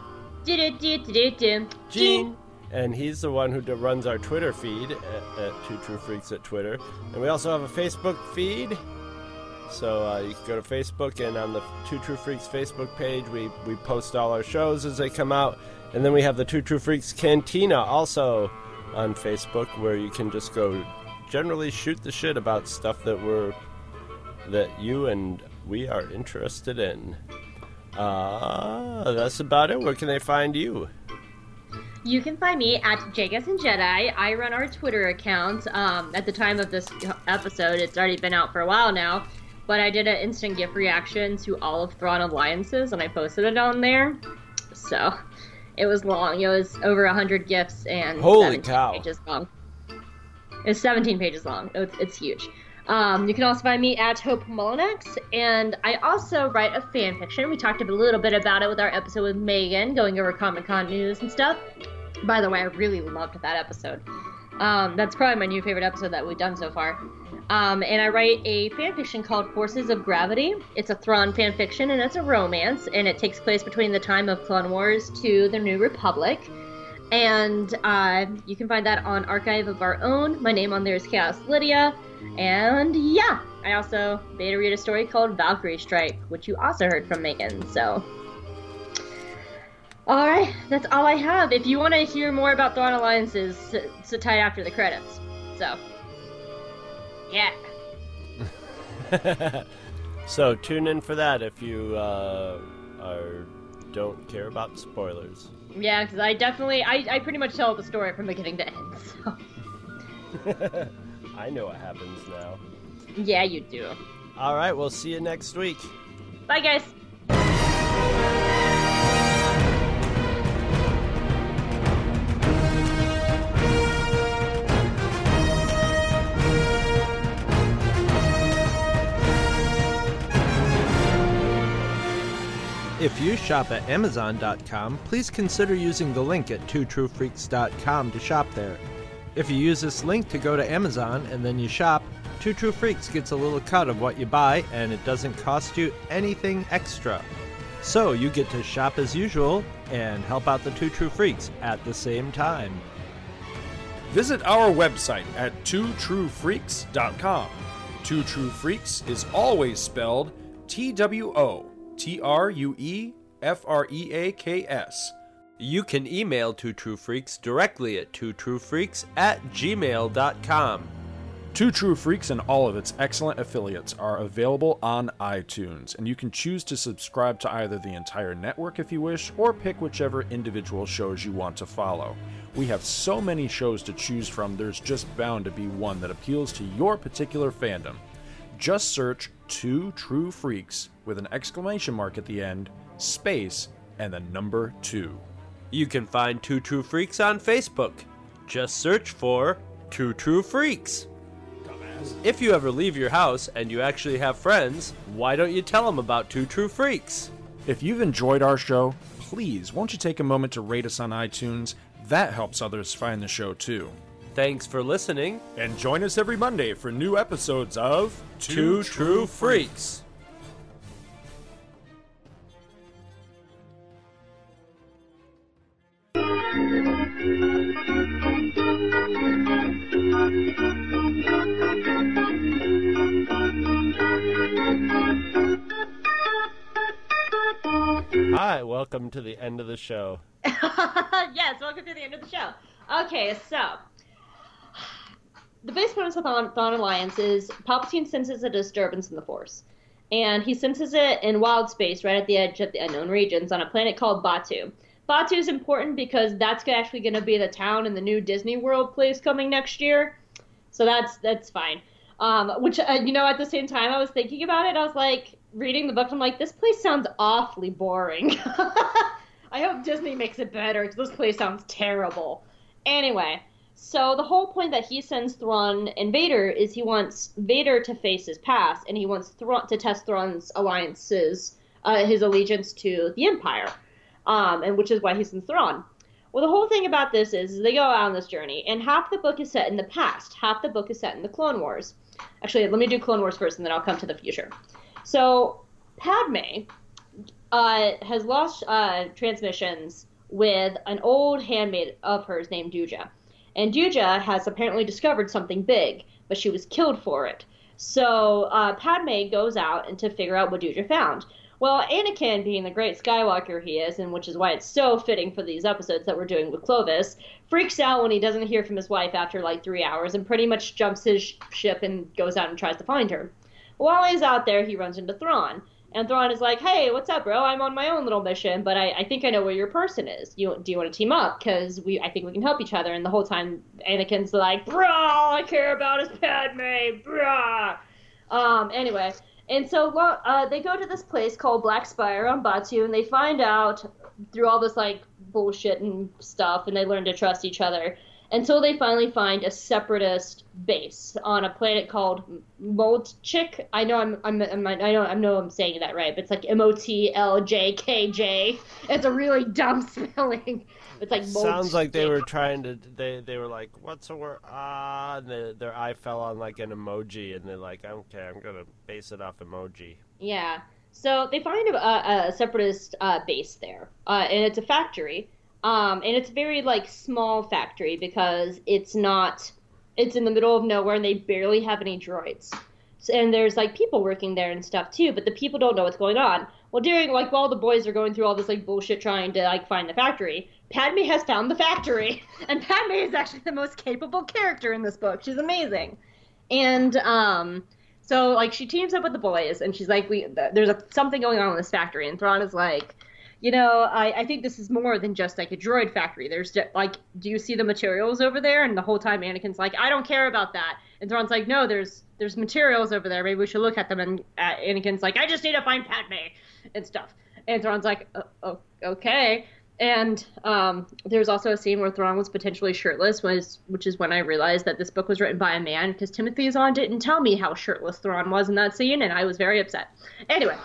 Gene. And he's the one who runs our Twitter feed at Two True Freaks at Twitter. And we also have a Facebook feed. So you can go to Facebook, and on the Two True Freaks Facebook page, we post all our shows as they come out. And then we have the Two True Freaks Cantina also on Facebook, where you can just go generally shoot the shit about stuff that you and we are interested in. That's about it. Where can they find you? You can find me at Jagus and Jedi. I run our Twitter account. At the time of this episode, it's already been out for a while now, but I did an instant GIF reaction to all of Thrawn Alliances, and I posted it on there. So, it was long. It was over 100 GIFs and Holy cow. Pages long. It's 17 pages long. It's huge. You can also find me at Hope Mullinax, and I also write a fan fiction. We talked a little bit about it with our episode with Megan, going over Comic-Con news and stuff. By the way, I really loved that episode. That's probably my new favorite episode that we've done so far. And I write a fan fiction called Forces of Gravity. It's a Thrawn fan fiction, and it's a romance, and it takes place between the time of Clone Wars to the New Republic. And you can find that on Archive of Our Own. My name on there is Chaos Lydia. And yeah, I also beta read a story called Valkyrie Strike, which you also heard from Megan, so. Alright, that's all I have. If you want to hear more about Thrawn Alliances, sit tight after the credits. So, yeah. So tune in for that if you don't care about spoilers. Yeah, because I pretty much tell the story from beginning to end, so. I know what happens now. Yeah, you do. Alright, we'll see you next week. Bye, guys. If you shop at Amazon.com, please consider using the link at twotruefreaks.com to shop there. If you use this link to go to Amazon and then you shop, Two True Freaks gets a little cut of what you buy, and it doesn't cost you anything extra. So you get to shop as usual and help out the Two True Freaks at the same time. Visit our website at twotruefreaks.com. Two True Freaks is always spelled TWOTRUEFREAKS. You can email Two True Freaks directly at twotruefreaks@gmail.com. Two True Freaks and all of its excellent affiliates are available on iTunes, and you can choose to subscribe to either the entire network if you wish, or pick whichever individual shows you want to follow. We have so many shows to choose from, there's just bound to be one that appeals to your particular fandom. Just search Two True Freaks with an exclamation mark at the end, space, and the number 2. You can find Two True Freaks on Facebook. Just search for Two True Freaks. If you ever leave your house and you actually have friends, why don't you tell them about Two True Freaks? If you've enjoyed our show, please, won't you take a moment to rate us on iTunes? That helps others find the show too. Thanks for listening. And join us every Monday for new episodes of Two True Freaks. Hi, welcome to the end of the show. Yes, welcome to the end of the show. Okay, so the base premise of Thrawn Alliance is Palpatine senses a disturbance in the Force, and he senses it in wild space right at the edge of the unknown regions on a planet called Batuu. Batuu is important because that's actually going to be the town in the new Disney World place coming next year, so that's fine. Which at the same time I was thinking about it, I was like reading the book, I'm like, this place sounds awfully boring. I hope Disney makes it better because this place sounds terrible. Anyway, so the whole point that he sends Thrawn and Vader is he wants Vader to face his past, and he wants Thrawn to test Thrawn's his allegiance to the Empire, and which is why he sends Thrawn. Well, the whole thing about this is they go out on this journey, and half the book is set in the past, half the book is set in the Clone Wars. Actually, let me do Clone Wars first, and then I'll come to the future. So, Padme has lost transmissions with an old handmaid of hers named Duja. And Duja has apparently discovered something big, but she was killed for it. So Padme goes out and to figure out what Duja found. Well, Anakin, being the great Skywalker he is, and which is why it's so fitting for these episodes that we're doing with Clovis, freaks out when he doesn't hear from his wife after like 3 hours and pretty much jumps his ship and goes out and tries to find her. While he's out there, he runs into Thrawn. And Thrawn is like, hey, what's up, bro? I'm on my own little mission, but I think I know where your person is. Do you want to team up? Because I think we can help each other. And the whole time, Anakin's like, brah, all I care about is Padme, brah. Anyway, and so they go to this place called Black Spire on Batuu, and they find out through all this, like, bullshit and stuff, and they learn to trust each other, until they finally find a separatist base on a planet called Moltchik. I know I'm saying that right, but it's like Motljkj. It's a really dumb spelling. It's like sounds like they were trying to. They were like, "What's a word?" And their eye fell on like an emoji, and they're like, "Okay, I'm gonna base it off emoji." Yeah. So they find a separatist base there, and it's a factory. And it's a very, like, small factory because it's in the middle of nowhere and they barely have any droids. And there's, like, people working there and stuff, too, but the people don't know what's going on. Well, while the boys are going through all this, like, bullshit trying to, like, find the factory, Padme has found the factory. And Padme is actually the most capable character in this book. She's amazing. And, so, like, she teams up with the boys and she's like, there's something going on in this factory. And Thrawn is like, I think this is more than just, like, a droid factory. There's, like, do you see the materials over there? And the whole time Anakin's like, I don't care about that. And Thrawn's like, no, there's materials over there. Maybe we should look at them. And Anakin's like, I just need to find Padme and stuff. And Thrawn's like, okay. And there's also a scene where Thrawn was potentially shirtless, which is when I realized that this book was written by a man, because Timothy Zahn didn't tell me how shirtless Thrawn was in that scene, and I was very upset. Anyway.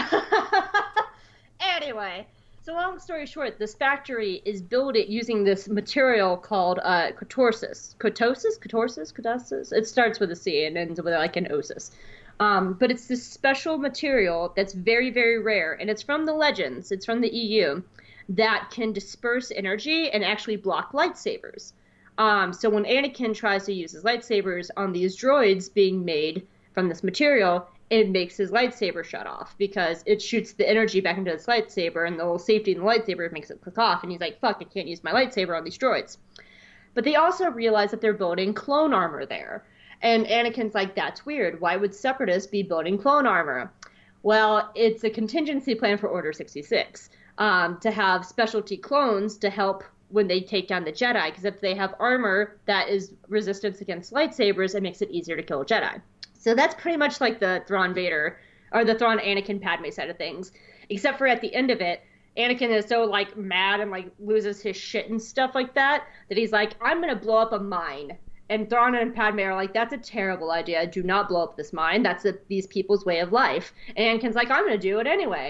Anyway, so long story short, this factory is built using this material called Catorsis. Catorsis? It starts with a C and ends with like an osis. But it's this special material that's very, very rare, and it's from the Legends, it's from the EU, that can disperse energy and actually block lightsabers. So when Anakin tries to use his lightsabers on these droids being made from this material, it makes his lightsaber shut off because it shoots the energy back into his lightsaber, and the little safety in the lightsaber makes it click off, and he's like, fuck, I can't use my lightsaber on these droids. But they also realize that they're building clone armor there. And Anakin's like, that's weird. Why would Separatists be building clone armor? Well, it's a contingency plan for Order 66, to have specialty clones to help when they take down the Jedi, because if they have armor that is resistance against lightsabers, it makes it easier to kill a Jedi. So that's pretty much like the Thrawn Vader, or the Thrawn Anakin Padme side of things. Except for at the end of it, Anakin is so, like, mad and, like, loses his shit and stuff like that he's like, I'm gonna blow up a mine. And Thrawn and Padme are like, that's a terrible idea. Do not blow up this mine. That's these people's way of life. And Anakin's like, I'm gonna do it anyway.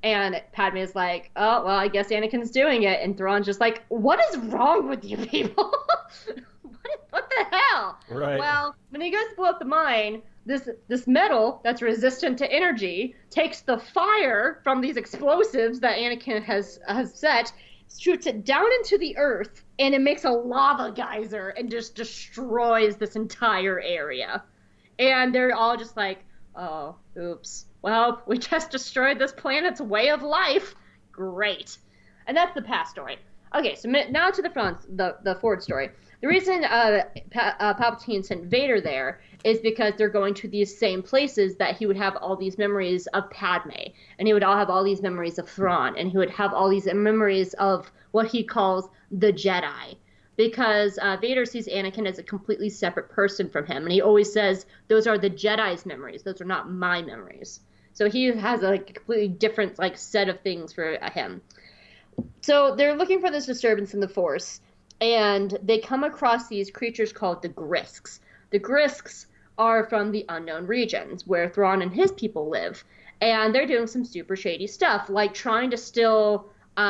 And Padme is like, oh, well, I guess Anakin's doing it. And Thrawn's just like, what is wrong with you people? What the hell? Right. Well, when he goes to blow up the mine, this metal that's resistant to energy takes the fire from these explosives that Anakin has set, shoots it down into the earth, and it makes a lava geyser and just destroys this entire area. And they're all just like, oh, oops. Well, we just destroyed this planet's way of life. Great. And that's the past story. Okay, so now to the forward story. The reason Palpatine sent Vader there is because they're going to these same places that he would have all these memories of Padme, and he would all have all these memories of Thrawn, and he would have all these memories of what he calls the Jedi, because Vader sees Anakin as a completely separate person from him, and he always says, those are the Jedi's memories, those are not my memories. So he has a completely different set of things for him. So they're looking for this disturbance in the Force, and they come across these creatures called the Grisks. The Grisks are from the unknown regions where Thrawn and his people live, and they're doing some super shady stuff, like trying to steal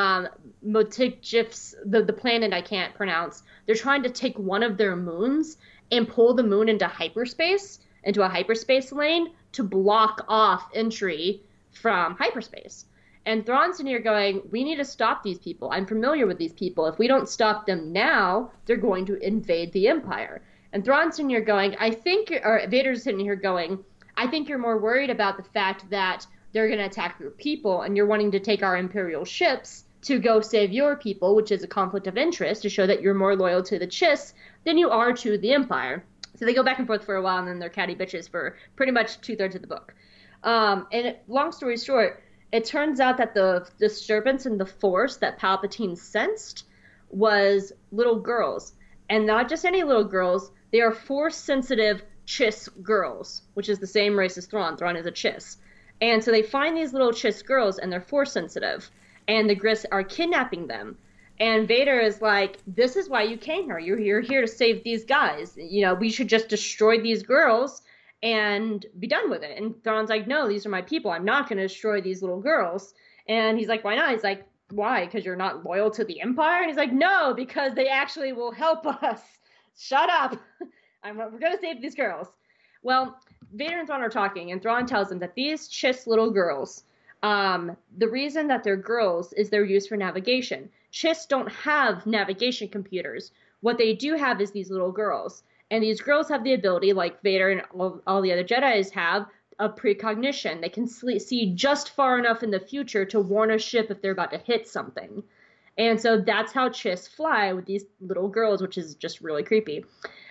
Motikjif's, the planet I can't pronounce. They're trying to take one of their moons and pull the moon into hyperspace, into a hyperspace lane, to block off entry from hyperspace. And Thrawn's in here going, we need to stop these people. I'm familiar with these people. If we don't stop them now, they're going to invade the Empire. And Thrawn's in here going, Vader's sitting here going, I think you're more worried about the fact that they're going to attack your people, and you're wanting to take our Imperial ships to go save your people, which is a conflict of interest, to show that you're more loyal to the Chiss than you are to the Empire. So they go back and forth for a while, and then they're catty bitches for pretty much 2/3 of the book. And long story short, it turns out that the disturbance in the Force that Palpatine sensed was little girls. And not just any little girls, they are Force-sensitive Chiss girls, which is the same race as Thrawn. Thrawn is a Chiss. And so they find these little Chiss girls, and they're Force-sensitive. And the Gris are kidnapping them. And Vader is like, this is why you came here. You're here to save these guys. We should just destroy these girls and be done with it. And Thrawn's like, no, these are my people. I'm not going to destroy these little girls. And he's like, why not? He's like, why? Because you're not loyal to the Empire? And he's like, no, because they actually will help us. Shut up. We're going to save these girls. Well, Vader and Thrawn are talking, and Thrawn tells them that these Chiss little girls, the reason that they're girls is they're used for navigation. Chiss don't have navigation computers. What they do have is these little girls. And these girls have the ability, like Vader and all the other Jedis have, of precognition. They can see just far enough in the future to warn a ship if they're about to hit something. And so that's how Chiss fly, with these little girls, which is just really creepy.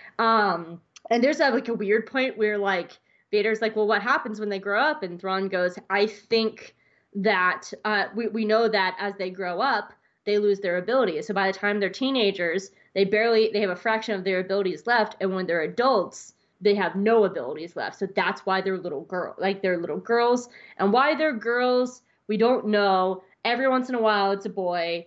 And there's a weird point where Vader's like, well, what happens when they grow up? And Thrawn goes, I think that we know that as they grow up, they lose their abilities. So by the time they're teenagers, they have a fraction of their abilities left, and when they're adults, they have no abilities left. So that's why they're little girls. And why they're girls, we don't know. Every once in a while, it's a boy,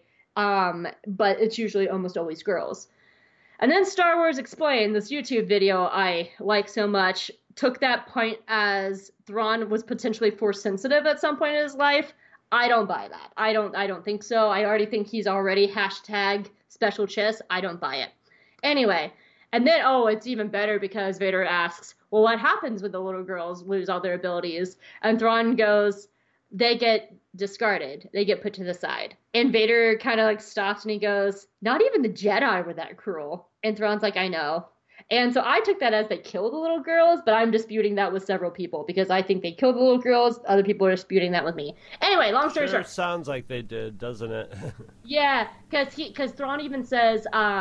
but it's usually almost always girls. And then Star Wars Explained, this YouTube video I like so much, took that point as Thrawn was potentially Force sensitive at some point in his life. I don't buy that. I don't think so. I already think he's already #special Chiss. I don't buy it. Anyway, and then, it's even better because Vader asks, well, what happens when the little girls lose all their abilities? And Thrawn goes, they get discarded. They get put to the side. And Vader kind of stops and he goes, not even the Jedi were that cruel. And Thrawn's like, I know. And so I took that as they killed the little girls, but I'm disputing that with several people because I think they killed the little girls. Other people are disputing that with me. Anyway, long story short. Sounds like they did, doesn't it? Yeah, because Thrawn even says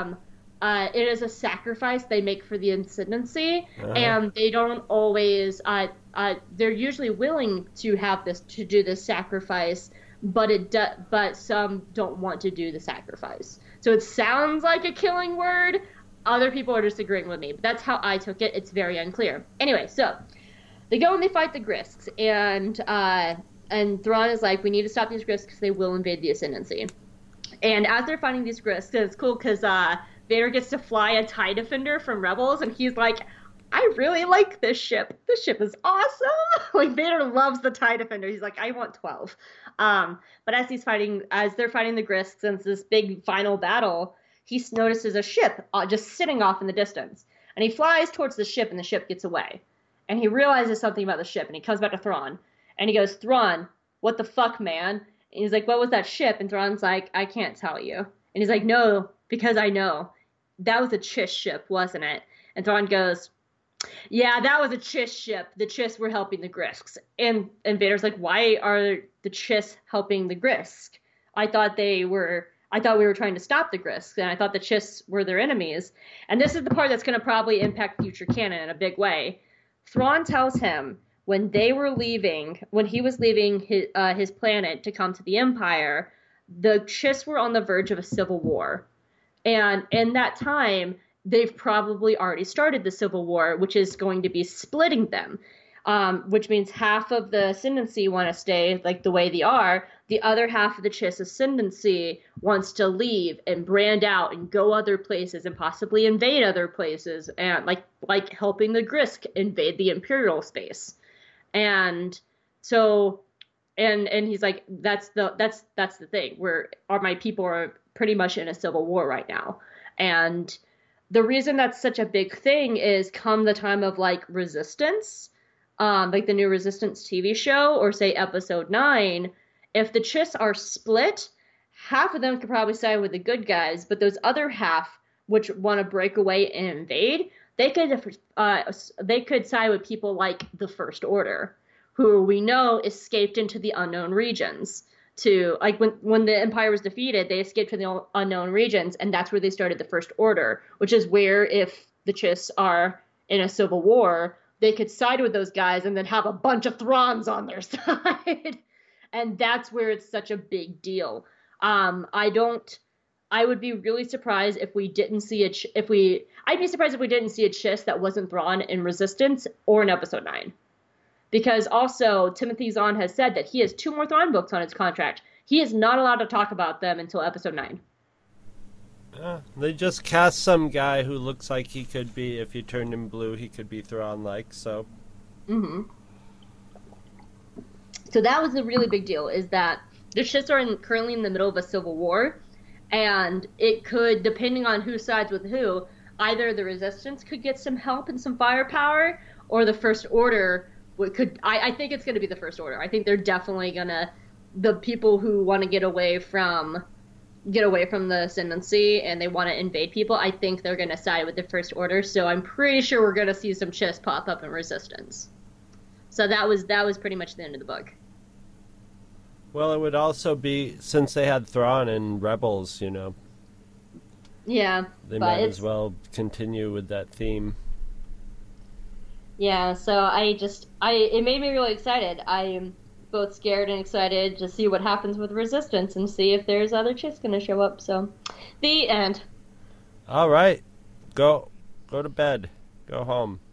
it is a sacrifice they make for the ascendancy, and they don't always. They're usually willing to do this sacrifice, but some don't want to do the sacrifice. So it sounds like a killing word. Other people are disagreeing with me, but that's how I took it. It's very unclear. Anyway, so they go and they fight the Grisks, and Thrawn is like, we need to stop these Grisks because they will invade the Ascendancy. And as they're fighting these Grisks, it's cool because Vader gets to fly a TIE Defender from Rebels, and he's like, I really like this ship. This ship is awesome. Like Vader loves the TIE Defender. He's like, I want 12. But as they're fighting the Grisks and it's this big final battle, he notices a ship just sitting off in the distance. And he flies towards the ship and the ship gets away. And he realizes something about the ship and he comes back to Thrawn. And he goes, Thrawn, what the fuck, man? And he's like, what was that ship? And Thrawn's like, I can't tell you. And he's like, no, because I know. That was a Chiss ship, wasn't it? And Thrawn goes, yeah, that was a Chiss ship. The Chiss were helping the Grisks. And Vader's like, why are the Chiss helping the Grisk? I thought we were trying to stop the Grisks, and I thought the Chiss were their enemies. And this is the part that's going to probably impact future canon in a big way. Thrawn tells him when he was leaving his planet to come to the Empire, the Chiss were on the verge of a civil war. And in that time, they've probably already started the Civil War, which is going to be splitting them, which means half of the Ascendancy want to stay like the way they are. The other half of the Chiss Ascendancy wants to leave and brand out and go other places and possibly invade other places, and like helping the Grisk invade the Imperial space. And so, and he's like, that's the thing. My people are pretty much in a civil war right now. And the reason that's such a big thing is come the time of like Resistance, like the new Resistance TV show, or say Episode 9, if the Chiss are split, half of them could probably side with the good guys, but those other half, which want to break away and invade, they could side with people like the First Order, who we know escaped into the unknown regions. To like when the Empire was defeated, they escaped to the unknown regions, and that's where they started the First Order, which is where if the Chiss are in a civil war, they could side with those guys and then have a bunch of Thrawns on their side. And that's where it's such a big deal. I would be really surprised if we didn't see I'd be surprised if we didn't see a Chiss that wasn't Thrawn in Resistance or in Episode 9. Because also, Timothy Zahn has said that he has 2 more Thrawn books on his contract. He is not allowed to talk about them until Episode 9. They just cast some guy who looks like he could be, if you turned him blue, he could be Thrawn-like, so. Mm-hmm. So that was the really big deal, is that the Chiss are currently in the middle of a civil war, and it could, depending on who sides with who, either the Resistance could get some help and some firepower, or the First Order I think it's going to be the First Order. I think they're definitely going to, the people who want to get away from the Ascendancy and they want to invade people, I think they're going to side with the First Order. So I'm pretty sure we're going to see some Chiss pop up in Resistance. So that was pretty much the end of the book. Well, it would also be, since they had Thrawn in Rebels, you know. Yeah. They might as well continue with that theme. Yeah, so it made me really excited. I am both scared and excited to see what happens with Resistance and see if there's other Chiss going to show up. So, the end. All right. Go to bed. Go home.